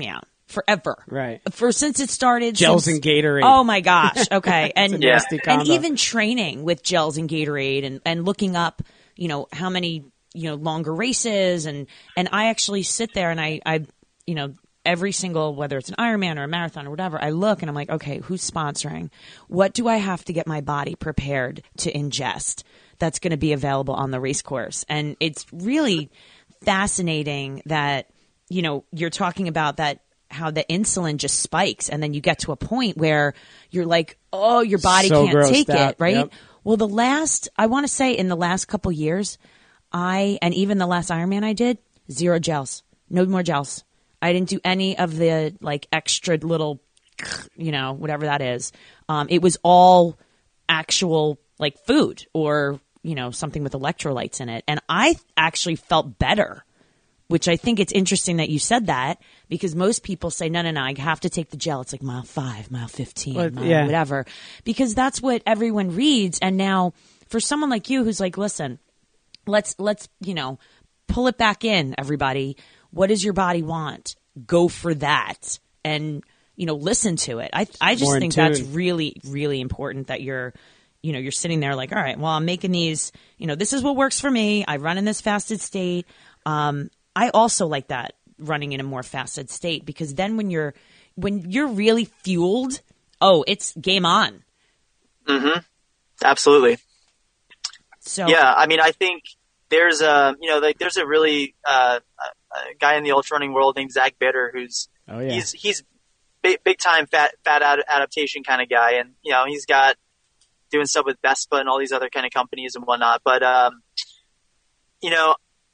forever. Right. For since it started. Gels since, and Gatorade. Oh my gosh. Okay. a And nasty combo. and even training with gels and Gatorade and, and looking up, you know, how many, you know, longer races and, and I actually sit there and I, I, you know, every single, whether it's an Ironman or a marathon or whatever, I look and I'm like, okay, who's sponsoring? What do I have to get my body prepared to ingest that's going to be available on the race course? And it's really fascinating that, you know, you're talking about that, how the insulin just spikes and then you get to a point where you're like, oh, your body So can't take grossed out. it, right? Yep. Well, the last, I want to say in the last couple years, I, and even the last Ironman I did, zero gels, no more gels. I didn't do any of the like extra little, you know, whatever that is. Um, it was all actual like food or, you know, something with electrolytes in it. And I actually felt better, which I think it's interesting that you said that because most people say, no, no, no, I have to take the gel. It's like mile five, mile fifteen, Well, mile yeah. whatever, because that's what everyone reads. And now for someone like you who's like, listen, let's, let's, you know, pull it back in, everybody. What does your body want? Go for that and, you know, listen to it. I I just More in think that's tune. really, really important that you're, you know, you're sitting there like, all right, well, I'm making these, you know, this is what works for me. I run in this fasted state. Um, I also like that running in a more fasted state because then when you're, when you're really fueled, oh, it's game on. Mm-hmm. Absolutely. So Yeah, I mean, I think there's a, you know, like there's a really uh, a guy in the ultra running world named Zach Bitter who's Oh, yeah. he's he's big, big time fat fat ad- adaptation kind of guy, and you know he's got doing stuff with Vespa and all these other kind of companies and whatnot. But um, you know,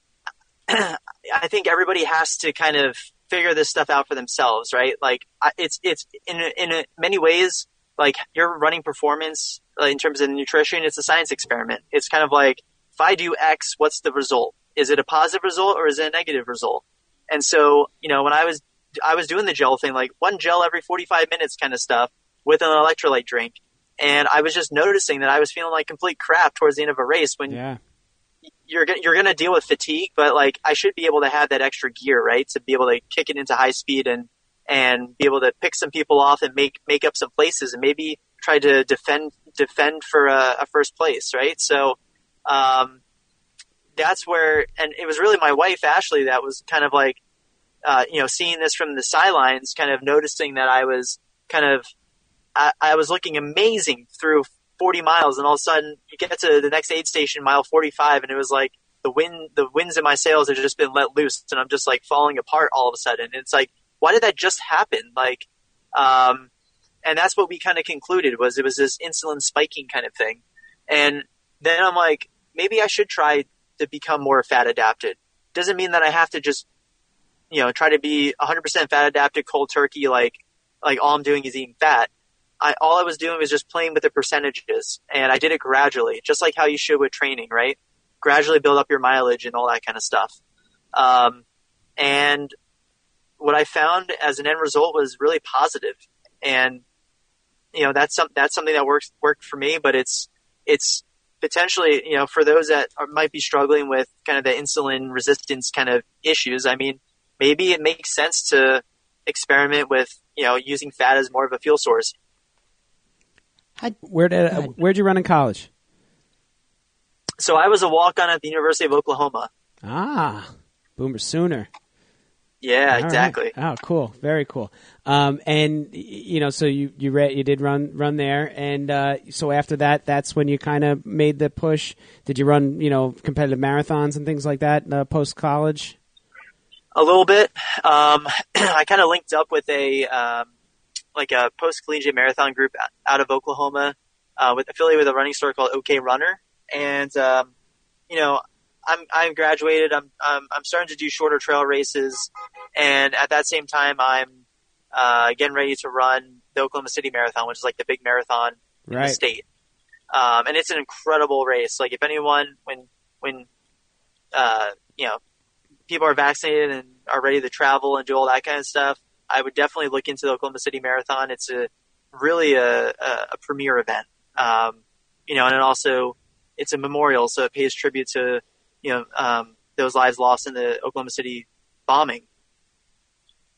I think everybody has to kind of figure this stuff out for themselves, right? Like I- it's it's in a, in a, many ways like your running performance uh, in terms of nutrition. It's a science experiment. It's kind of like if I do X, what's the result? Is it a positive result or is it a negative result? And so, you know, when I was, I was doing the gel thing, like one gel every forty-five minutes kind of stuff with an electrolyte drink. And I was just noticing that I was feeling like complete crap towards the end of a race when Yeah. you're, you're going to deal with fatigue, but like I should be able to have that extra gear, right? To be able to kick it into high speed and, and be able to pick some people off and make, make up some places and maybe try to defend, defend for a, a first place. Right. So, um, that's where, and it was really my wife, Ashley, that was kind of like, uh, you know, seeing this from the sidelines, kind of noticing that I was kind of, I, I was looking amazing through forty miles. And all of a sudden you get to the next aid station, mile forty-five. And it was like the wind, the winds in my sails had just been let loose and I'm just like falling apart all of a sudden. And it's like, why did that just happen? Like, um, and that's what we kind of concluded was it was this insulin spiking kind of thing. And then I'm like, maybe I should try to become more fat adapted. Doesn't mean that I have to just, you know, try to be one hundred percent fat adapted cold turkey. Like, like all I'm doing is eating fat. I, all I was doing was just playing with the percentages and I did it gradually, just like how you should with training, right? Gradually build up your mileage and all that kind of stuff. Um, and what I found as an end result was really positive. And, you know, that's some, that's something that works, worked for me, but it's, it's, potentially, you know, for those that are, might be struggling with kind of the insulin resistance kind of issues, I mean, maybe it makes sense to experiment with, you know, using fat as more of a fuel source. Where did uh, where'd you run in college? So I was a walk-on at the University of Oklahoma. Ah, Boomer Sooner. Yeah, All exactly. right. Oh, cool. Very cool. Um, and y- you know, so you you read you did run run there, and uh, so after that, that's when you kind of made the push. Did you run, you know, competitive marathons and things like that uh, post college? A little bit. Um, I kind of linked up with a um, like a post collegiate marathon group out of Oklahoma, uh, with affiliated with a running store called OK Runner, and um, you know. I'm I'm graduated. I'm I'm I'm starting to do shorter trail races, and at that same time, I'm uh, getting ready to run the Oklahoma City Marathon, which is like the big marathon in Right. the state. Um, and it's an incredible race. Like if anyone, when when uh, you know people are vaccinated and are ready to travel and do all that kind of stuff, I would definitely look into the Oklahoma City Marathon. It's a really a, a, a premier event, um, you know, and it also it's a memorial, so it pays tribute to you know, um, those lives lost in the Oklahoma City bombing.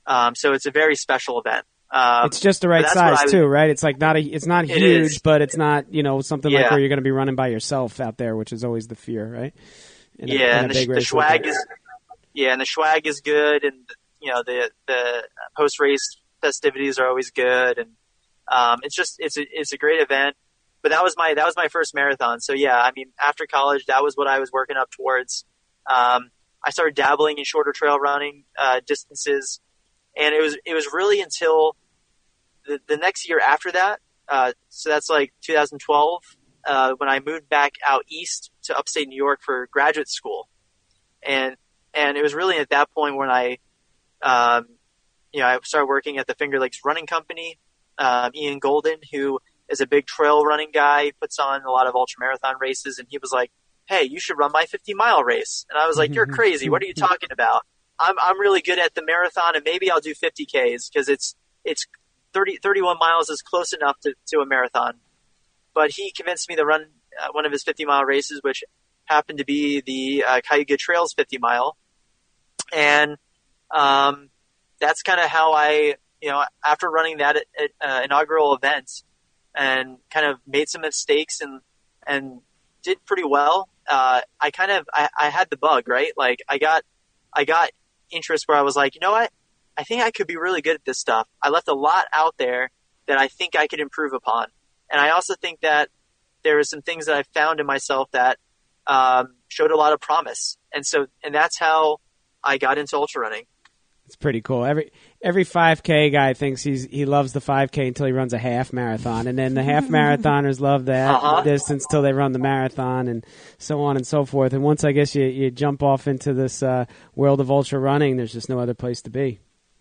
Um, so it's a very special event. Um, it's just the right size was, too, right? It's like not a, it's not it huge, is. but it's not, you know, something yeah. like where you're going to be running by yourself out there, which is always the fear, right? In yeah, a, and the, the swag like is, yeah, and the swag is good, and you know the the post race festivities are always good, and um, it's just it's a it's a great event. But that was my that was my first marathon, so yeah, I mean after college, that was what I was working up towards. Um, I started dabbling in shorter trail running uh, distances. And it was it was really until the, the next year after that, uh, so that's like two thousand twelve, uh, when I moved back out east to upstate New York for graduate school, and and it was really at that point when I, um, you know, I started working at the Finger Lakes Running Company. Um, Ian Golden, who is a big trail running guy, puts on a lot of ultramarathon races, and he was like, "Hey, you should run my fifty mile race," and I was like, "You're crazy! What are you talking about? I'm I'm really good at the marathon, and maybe I'll do fifty Ks because it's it's thirty, thirty-one miles is close enough to, to a marathon." But he convinced me to run uh, one of his fifty mile races, which happened to be the uh, Cayuga Trails fifty mile, and um, that's kind of how I, you know, after running that uh, inaugural event, and kind of made some mistakes and and did pretty well. Uh, I kind of I, I had the bug, right? Like I got I got. interest where I was like, you know what? I think I could be really good at this stuff. I left a lot out there that I think I could improve upon. And I also think that there are some things that I found in myself that um, showed a lot of promise. And so, and that's how I got into ultra running. It's pretty cool. Every every five K guy thinks he's he loves the five K until he runs a half marathon, and then the half marathoners love that uh-huh. distance till they run the marathon, and so on and so forth. And once I guess you you jump off into this uh, world of ultra running, there's just no other place to be.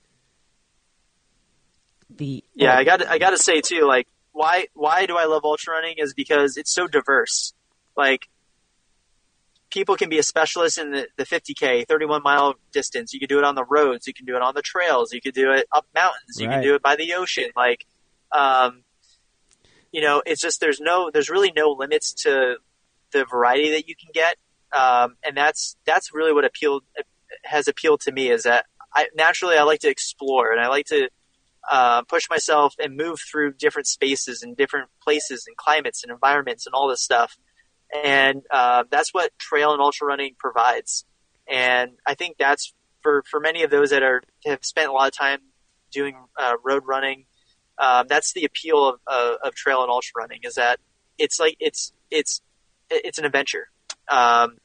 The yeah, I got I got to say too, like why why do I love ultra running is because it's so diverse. Like, people can be a specialist in the, the fifty K, thirty-one mile distance. You can do it on the roads. You can do it on the trails. You can do it up mountains. You right. can do it by the ocean. Like, um, you know, it's just, there's no, there's really no limits to the variety that you can get. Um, and that's, that's really what appealed, has appealed to me is that I naturally, I like to explore and I like to, uh, push myself and move through different spaces and different places and climates and environments and all this stuff. And uh, that's what trail and ultra running provides. And I think that's for, for many of those that are have spent a lot of time doing uh, road running. Um, that's the appeal of, uh, of trail and ultra running is that it's like it's it's it's an adventure. Um,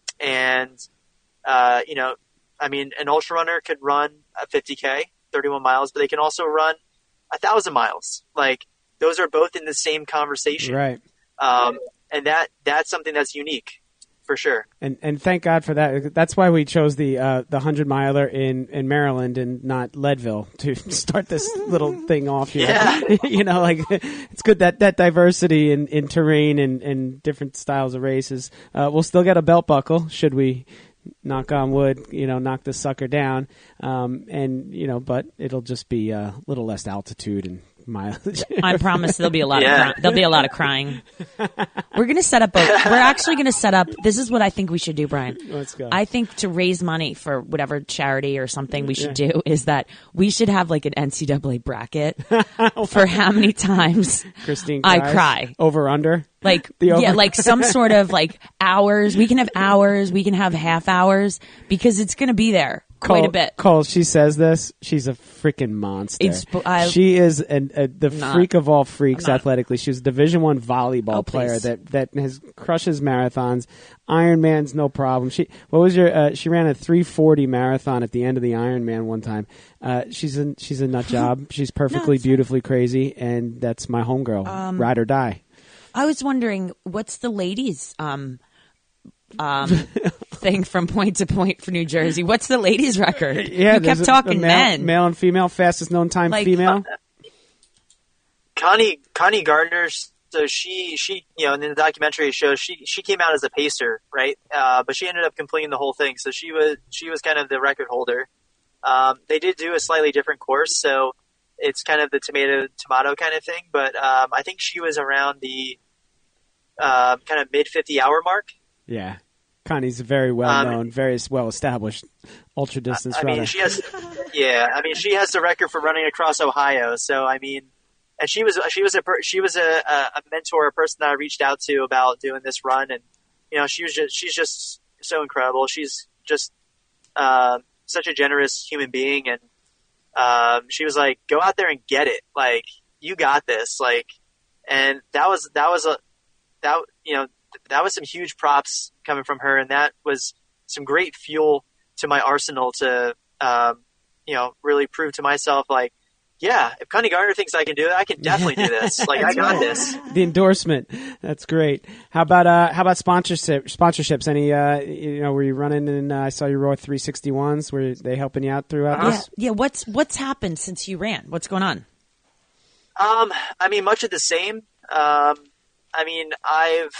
and uh, you know, I mean, an ultra runner could run a fifty K, thirty-one miles, but they can also run a thousand miles. Like, those are both in the same conversation, right? Um, And that that's something that's unique, for sure. And and thank God for that. That's why we chose the uh, the hundred miler in, in Maryland and not Leadville to start this little thing off here. Yeah. You know, like it's good that, that diversity in, in terrain and, and different styles of races. Uh, we'll still get a belt buckle should we, knock on wood, you know, knock this sucker down. Um, and you know, but it'll just be a little less altitude and mileage. I promise there'll be a lot yeah. of cry- there'll be a lot of crying. We're gonna set up a we're actually gonna set up this is what I think we should do, Brian. Let's go. I think to raise money for whatever charity or something we should Yeah. do is that we should have like an N C double A bracket for how many times Christine I cries. cry. Over under. Like The over- yeah, like some sort of like hours. We can have hours, we can have half hours because it's gonna be there quite Cole, a bit. Cole, she says this. She's a freaking monster. It's- I- she is an, a, the not- freak of all freaks I'm not. athletically. She was a Division One volleyball Oh, player please. that that has crushes marathons. Ironman's no problem. She what was your? Uh, she ran a three forty marathon at the end of the Ironman one time. Uh, she's a she's a nut job. She's perfectly, it's- beautifully crazy, and that's my homegirl. Um, Ride or die. I was wondering, what's the ladies' um, um, thing from point to point for New Jersey? What's the ladies' record? Yeah, you there's kept a- talking a male, men. male and female, fastest known time Like, female. Connie Connie Gardner. So she she you know in the documentary it shows she she came out as a pacer, right? Uh, but she ended up completing the whole thing. So she was she was kind of the record holder. Um, they did do a slightly different course, so it's kind of the tomato tomato kind of thing. But um, I think she was around the uh, kind of mid fifty hour mark. Yeah. Connie's a very well known, um, very well established ultra distance I, I runner. mean, she has, yeah, I mean, she has the record for running across Ohio. So I mean, and she was she was a she was a, a mentor, a person that I reached out to about doing this run, and you know, she was just she's just so incredible. She's just uh, such a generous human being, and um, she was like, "Go out there and get it, like you got this," like, and that was that was a that you know that was some huge props coming from her, and that was some great fuel to my arsenal to um, you know really prove to myself like, yeah, if Connie Gardner thinks I can do it, I can definitely do this. Like I got right. this. The endorsement, that's great. How about uh, how about sponsorship sponsorships? Any uh, you know, were you running? And uh, I saw you row three sixty-ones. Were they helping you out throughout uh-huh. this? Yeah, yeah. What's what's happened since you ran? What's going on? Um, I mean, much of the same. Um, I mean, I've,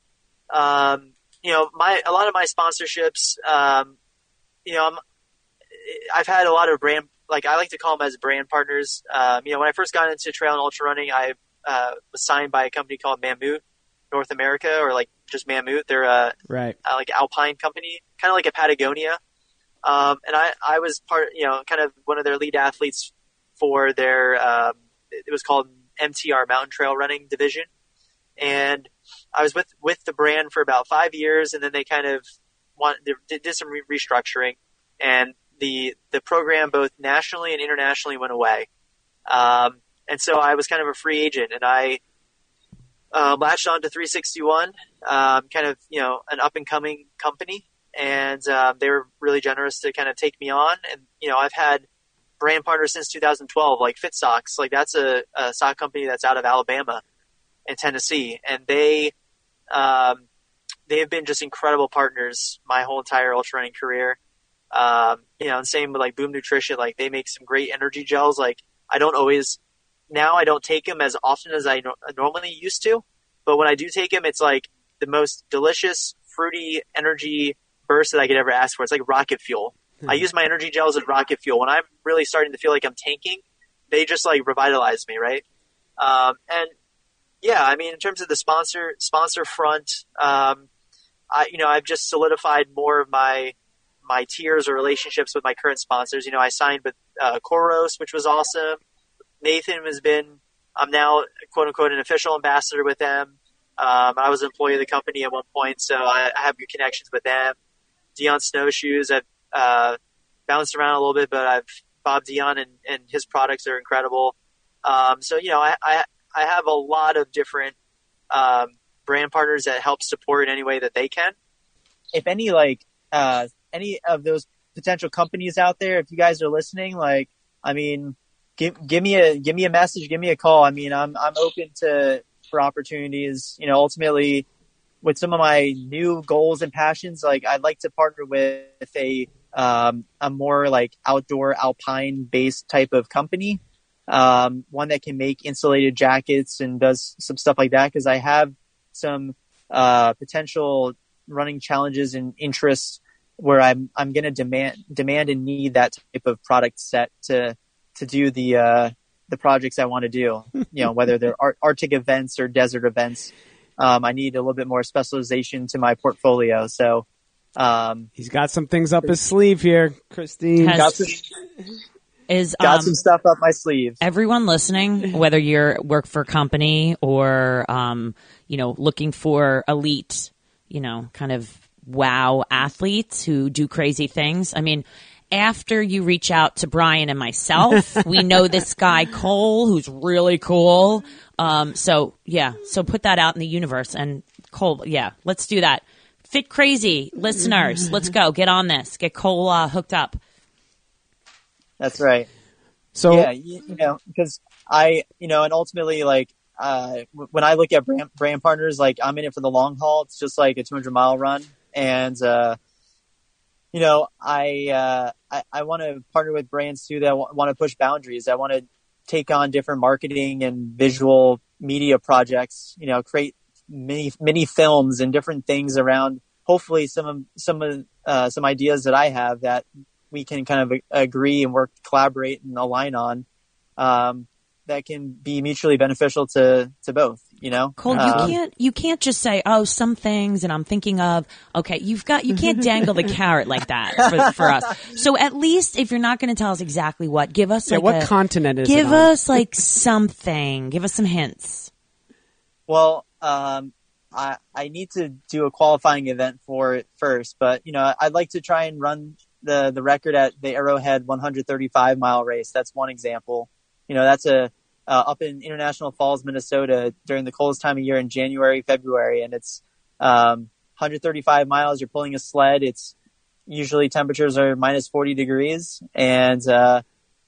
um, you know, my a lot of my sponsorships. Um, you know, I'm, I've had a lot of brand. Like I like to call them as brand partners. Um, you know, when I first got into trail and ultra running, I uh, was signed by a company called Mammut North America, or like just Mammut. They're a, right. a like alpine company, kind of like a Patagonia. Um, and I, I was part, you know, kind of one of their lead athletes for their. Um, it was called M T R, Mountain Trail Running Division, and I was with with the brand for about five years, and then they kind of want they did some re- restructuring and. The, the program both nationally and internationally went away. Um, and so I was kind of a free agent, and I uh, latched on to three sixty-one, um, kind of, you know, an up and coming company. And um, they were really generous to kind of take me on. And, you know, I've had brand partners since two thousand twelve, like Fit Socks. Like that's a, a sock company that's out of Alabama and Tennessee. And they, um, they have been just incredible partners my whole entire ultra running career. Um, you know, and same with like Boom Nutrition, like they make some great energy gels. Like I don't always, now I don't take them as often as I no- normally used to, but when I do take them, it's like the most delicious, fruity energy burst that I could ever ask for. It's like rocket fuel. Mm-hmm. I use my energy gels as rocket fuel. When I'm really starting to feel like I'm tanking, they just like revitalize me. Right. Um, and yeah, I mean, in terms of the sponsor, sponsor front, um, I, you know, I've just solidified more of my, my tiers or relationships with my current sponsors. You know, I signed with uh, Koros, which was awesome. Nathan has been, I'm now quote unquote an official ambassador with them. Um, I was an employee of the company at one point, so I, I have good connections with them. Dion Snowshoes, I've uh, bounced around a little bit, but I've Bob Dion and, and his products are incredible. Um, so, you know, I, I, I have a lot of different um, brand partners that help support in any way that they can. If any, like, uh, any of those potential companies out there, if you guys are listening, like, I mean, give, give me a, give me a message, give me a call. I mean, I'm, I'm open to, for opportunities, you know, ultimately with some of my new goals and passions, like I'd like to partner with a, um, a more like outdoor alpine based type of company. Um, one that can make insulated jackets and does some stuff like that. Cause I have some, uh, potential running challenges and interests where I'm, I'm going to demand, demand and need that type of product set to, to do the, uh, the projects I want to do, you know, whether they're Ar- Arctic events or desert events. Um, I need a little bit more specialization to my portfolio. So, um, he's got some things up his sleeve here, Christine. Has, got some, is, got um, some stuff up my sleeve. Everyone listening, whether you're work for a company or, um, you know, looking for elite, you know, kind of wow athletes who do crazy things. I mean, after you reach out to Brian and myself, we know this guy Cole, who's really cool. Um, so yeah, so put that out in the universe. And Cole, yeah, let's do that. Fit Crazy listeners, let's go. Get on this. Get Cole uh, hooked up. That's right. So yeah, you, you know, because I, you know, and ultimately, like, uh, when I look at brand, brand partners, like I'm in it for the long haul. It's just like a two hundred mile run. And, uh, you know, I, uh, I, I want to partner with brands too that w- want to push boundaries. I want to take on different marketing and visual media projects, you know, create mini, mini films and different things around hopefully some of, some of, uh, some ideas that I have that we can kind of agree and work, collaborate and align on. Um, that can be mutually beneficial to, to both, you know? Cole, you Um, can't you can't just say, oh, some things and I'm thinking of, okay, you've got you can't dangle the carrot like that for, for us. So at least if you're not going to tell us exactly what, give us Yeah, like what a, continent is give it on? us like something. Give us some hints. Well, um, I, I need to do a qualifying event for it first, but, you know, I'd like to try and run the, the record at the Arrowhead one hundred thirty-five mile race. That's one example. You know, that's a, uh, up in International Falls, Minnesota during the coldest time of year in January, February. And it's, um, one hundred thirty-five miles. You're pulling a sled. It's usually temperatures are minus forty degrees. And, uh,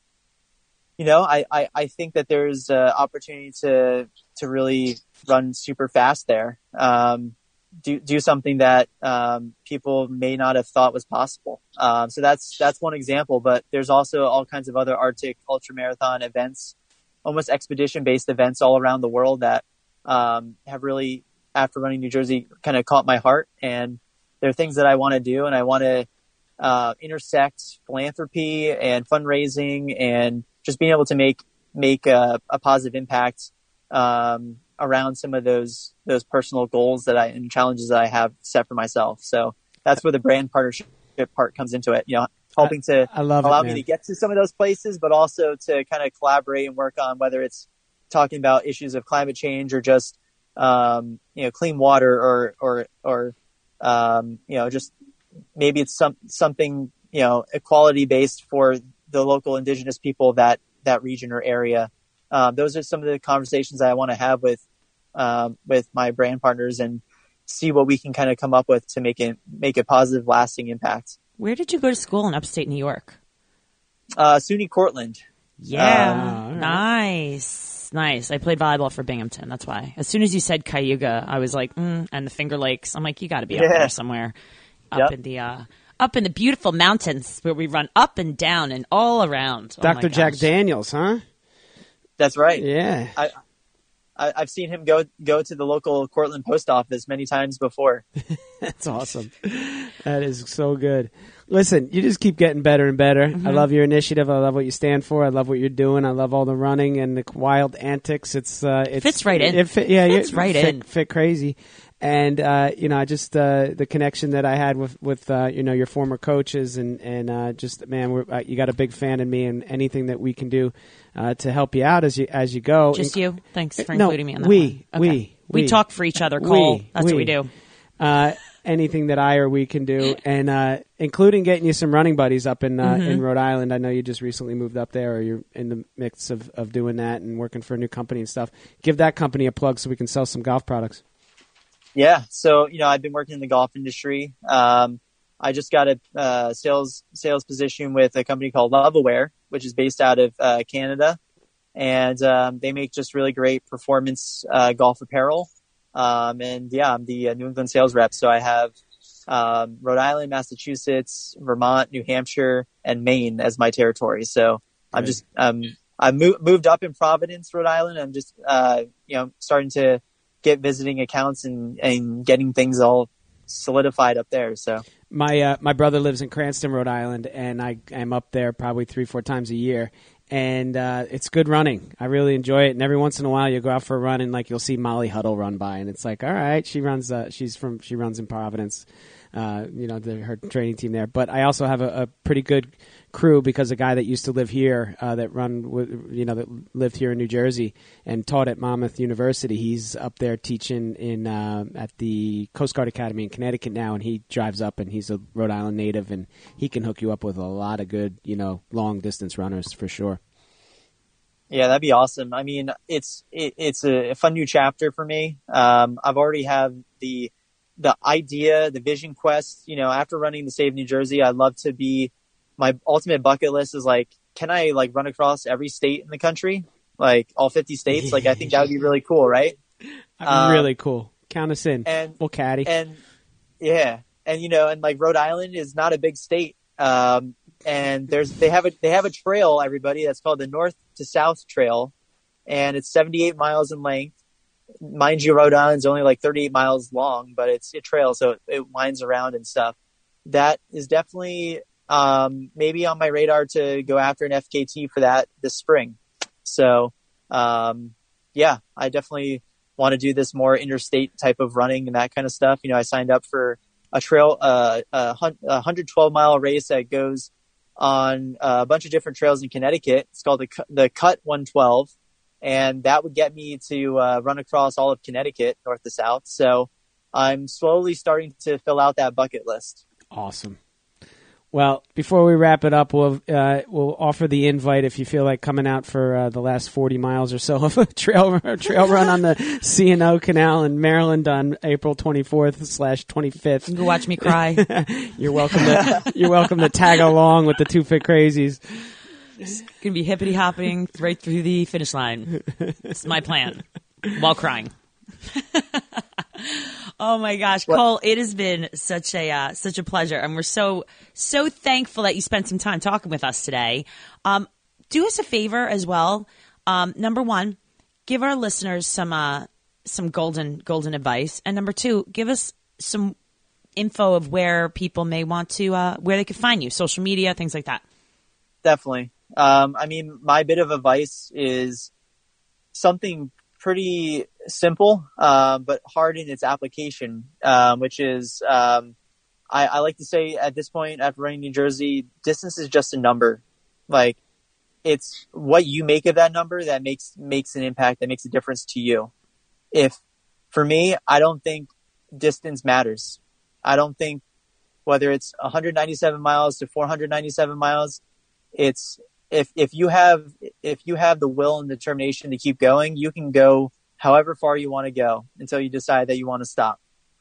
you know, I, I, I think that there's uh opportunity to, to really run super fast there. Um, do, do something that, um, people may not have thought was possible. Um, so that's, that's one example, but there's also all kinds of other Arctic ultra marathon events, almost expedition based events all around the world that, um, have really, after running New Jersey, kind of caught my heart. And there are things that I want to do, and I want to, uh, intersect philanthropy and fundraising and just being able to make, make a, a positive impact, um, around some of those, those personal goals that I, and challenges that I have set for myself. So that's where the brand partnership part comes into it, you know, helping to I love allow it, me man. to get to some of those places, but also to kind of collaborate and work on whether it's talking about issues of climate change or just, um, you know, clean water or, or, or, um, you know, just maybe it's some, something, you know, equality based for the local indigenous people that, that region or area. Um, those are some of the conversations I want to have with, um, with my brand partners and see what we can kind of come up with to make it, make a positive, lasting impact. Where did you go to school in upstate New York? Uh, SUNY Cortland. Yeah. Uh, all right. Nice. Nice. I played volleyball for Binghamton. That's why. As soon as you said Cayuga, I was like, mm, and the Finger Lakes. I'm like, you got to be up Yeah. there somewhere. Up Yep. in the, uh, up in the beautiful mountains where we run up and down and all around. Oh my Doctor Jack gosh. Daniels, huh? That's right. Yeah. I, I, I've seen him go, go to the local Cortland post office many times before. That's awesome. That is so good. Listen, you just keep getting better and better. Mm-hmm. I love your initiative. I love what you stand for. I love what you're doing. I love all the running and the wild antics. It's uh, it Fits right in. It fit, yeah, Fits you- right fit, in. Fit crazy. And uh, you know, I just uh, the connection that I had with with uh, you know your former coaches and and uh, just man, we're, uh, you got a big fan in me, and anything that we can do uh, to help you out as you as you go. Just Inc- you. Thanks for No, including me on that we, one. we, Okay. we. We talk for each other, Cole. We, That's we. what we do. uh, anything that I or we can do, and uh, including getting you some running buddies up in uh, Mm-hmm. in Rhode Island. I know you just recently moved up there, or you're in the mix of, of doing that and working for a new company and stuff. Give that company a plug so we can sell some golf products. Yeah. So, you know, I've been working in the golf industry. Um, I just got a uh, sales sales position with a company called LoveAware, which is based out of uh, Canada, and um, they make just really great performance uh, golf apparel. Um, and yeah, I'm the uh, New England sales rep, so I have um, Rhode Island, Massachusetts, Vermont, New Hampshire, and Maine as my territory. So I'm Good. just um, I mo- moved up in Providence, Rhode Island. I'm just uh, you know starting to get visiting accounts and, and getting things all solidified up there. So My uh, my brother lives in Cranston, Rhode Island, and I am up there probably three, four times a year. And uh, it's good running. I really enjoy it. And every once in a while, you go out for a run, and like you'll see Molly Huddle run by, and it's like, all right, she runs. Uh, she's from she runs in Providence. Uh, you know, the, her training team there. But I also have a, a pretty good crew because a guy that used to live here, uh, that run, with, you know, that lived here in New Jersey and taught at Monmouth University. He's up there teaching in uh, at the Coast Guard Academy in Connecticut now, and he drives up, and he's a Rhode Island native, and he can hook you up with a lot of good, you know, long distance runners for sure. yeah, that'd be awesome. I mean, it's it, it's a fun new chapter for me. Um, I've already have the the idea, the vision quest. You know, after running the State of New Jersey, I'd love to be. My ultimate bucket list is like, can I like run across every state in the country, like all fifty states? Like, I think that would be really cool, right? Um, really cool. Count us in. And We'll caddy. and yeah, and you know, and like Rhode Island is not a big state. Um, and there's they have a they have a trail, everybody, that's called the North to South Trail, and it's seventy-eight miles in length. Mind you, Rhode Island's only like thirty-eight miles long, but it's a trail, so it, it winds around and stuff. That is definitely um, maybe on my radar to go after an F K T for that this spring. So um, yeah, I definitely want to do this more interstate type of running and that kind of stuff. You know, I signed up for a trail, uh, a one hundred twelve mile race that goes on a bunch of different trails in Connecticut. It's called the, the Cut one twelve. And that would get me to uh, run across all of Connecticut, north to south. So I'm slowly starting to fill out that bucket list. Awesome. Well, before we wrap it up, we'll uh, we'll offer the invite if you feel like coming out for uh, the last forty miles or so of a trail trail run on the C and O Canal in Maryland on April twenty-fourth slash twenty-fifth. You can watch me cry. You're welcome to you're welcome to tag along with the Two Fit Crazies. It's gonna be hippity hopping right through the finish line. It's my plan while crying. Oh my gosh, what? Cole! It has been such a uh, such a pleasure, and we're so so thankful that you spent some time talking with us today. Um, do us a favor as well. Um, number one, give our listeners some uh, some golden golden advice, and number two, give us some info of where people may want to uh, where they could find you, social media, things like that. Definitely. Um, I mean, my bit of advice is something pretty simple, uh, but hard in its application, um, which is, um, I, I like to say at this point after running New Jersey, distance is just a number. Like, it's what you make of that number that makes, makes an impact, that makes a difference to you. If, for me, I don't think distance matters. I don't think whether it's one hundred ninety-seven miles to four hundred ninety-seven miles, it's, If if you have if you have the will and determination to keep going, you can go however far you want to go until you decide that you want to stop.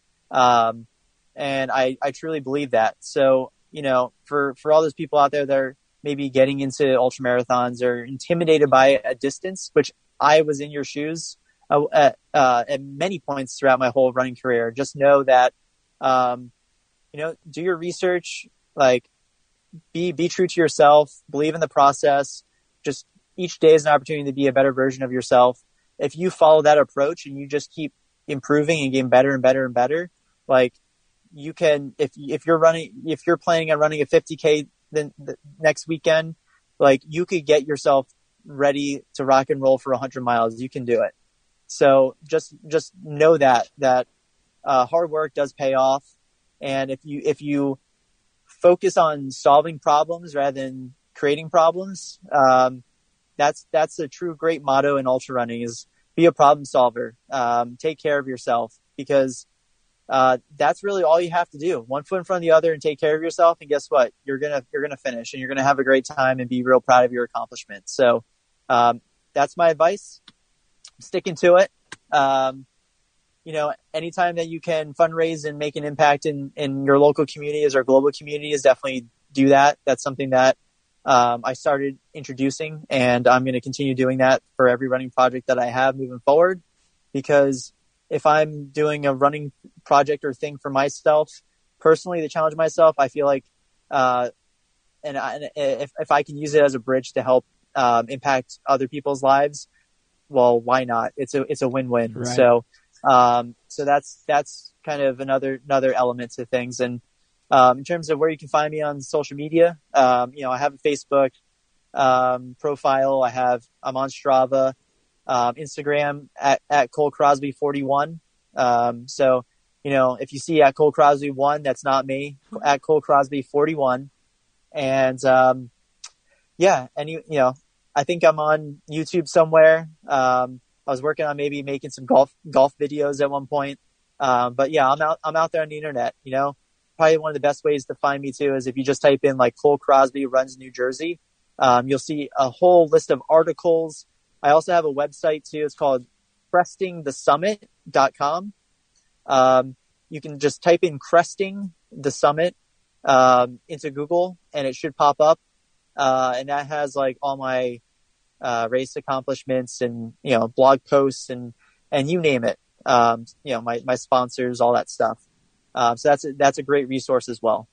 Um, and I, I truly believe that. So, you know, for, for all those people out there that are maybe getting into ultra marathons or intimidated by a distance, which I was in your shoes uh, at, uh, at many points throughout my whole running career, just know that, um, you know, do your research, like, Be be true to yourself, believe in the process. Just each day is an opportunity to be a better version of yourself. If you follow that approach and you just keep improving and getting better and better and better, like you can, if if you're running, if you're planning on running a fifty K then the next weekend, like you could get yourself ready to rock and roll for one hundred miles. You can do it. So just just know that that uh, hard work does pay off, and if you if you focus on solving problems rather than creating problems. Um, that's, that's a true great motto in ultra running is be a problem solver. Um, take care of yourself because, uh, that's really all you have to do. One foot in front of the other and take care of yourself. And guess what? You're going to, you're going to finish and you're going to have a great time and be real proud of your accomplishments. So, um, that's my advice. I'm sticking to it. Um, You know, anytime that you can fundraise and make an impact in, in your local communities or global communities, definitely do that. That's something that um, I started introducing, and I'm going to continue doing that for every running project that I have moving forward. Because if I'm doing a running project or thing for myself, personally, to challenge myself, I feel like, uh, and, I, and if, if I can use it as a bridge to help um, impact other people's lives, well, why not? It's a it's a win-win. Right. So. Um, so that's, that's kind of another, another element to things. And, um, in terms of where you can find me on social media, um, you know, I have a Facebook, um, profile. I have, I'm on Strava, um, Instagram at, at Cole Crosby forty-one. Um, so, you know, if you see at Cole Crosby one, that's not me, at Cole Crosby forty-one. And, um, yeah, and you, you know, I think I'm on YouTube somewhere. Um, I was working on maybe making some golf, golf videos at one point. Um, but yeah, I'm out, I'm out there on the internet, you know, probably one of the best ways to find me too is if you just type in like Cole Crosby runs New Jersey, um, you'll see a whole list of articles. I also have a website too. It's called cresting the summit dot com. Um, you can just type in Cresting the Summit, um, into Google and it should pop up. Uh, and that has like all my, Uh, race accomplishments and, you know, blog posts and, and you name it. Um, you know, my, my sponsors, all that stuff. Um, so that's a, that's a great resource as well.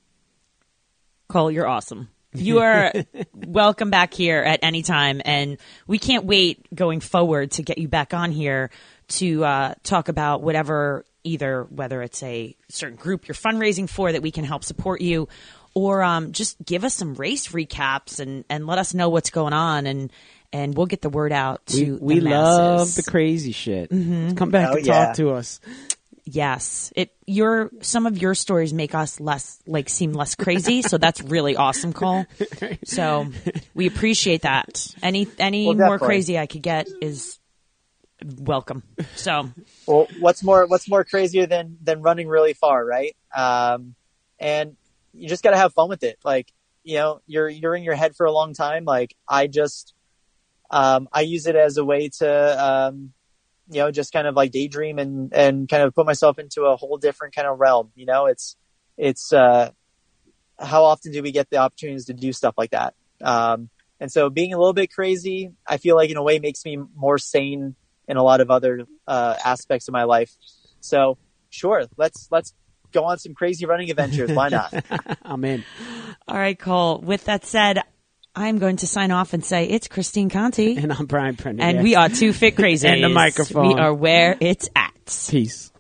Cole, you're awesome. You are welcome back here at any time. And we can't wait going forward to get you back on here to, uh, talk about whatever, either whether it's a certain group you're fundraising for that we can help support you, or um, just give us some race recaps and, and let us know what's going on and and we'll get the word out We, to we the love masses. the crazy shit. Mm-hmm. Come back Oh, and yeah. talk to us. Yes, it your some of your stories make us less like seem less crazy, so that's really awesome, Cole. So we appreciate that. Any any Well, more definitely. crazy I could get is welcome. So Well, what's more what's more crazier than than running really far, right? Um, and you just got to have fun with it. Like, you know, you're you're in your head for a long time. Like, I just um, I use it as a way to um, you know, just kind of like daydream and and kind of put myself into a whole different kind of realm. You know, it's it's uh, how often do we get the opportunities to do stuff like that? Um, and so being a little bit crazy, I feel like in a way makes me more sane in a lot of other uh, aspects of my life. So sure, let's let's go on some crazy running adventures. Why not? I'm in. all right, Cole. With that said, I'm going to sign off and say it's Christine Conti, And I'm Brian Prendergast. and we are two fit crazies. And the microphone. We are where it's at. Peace.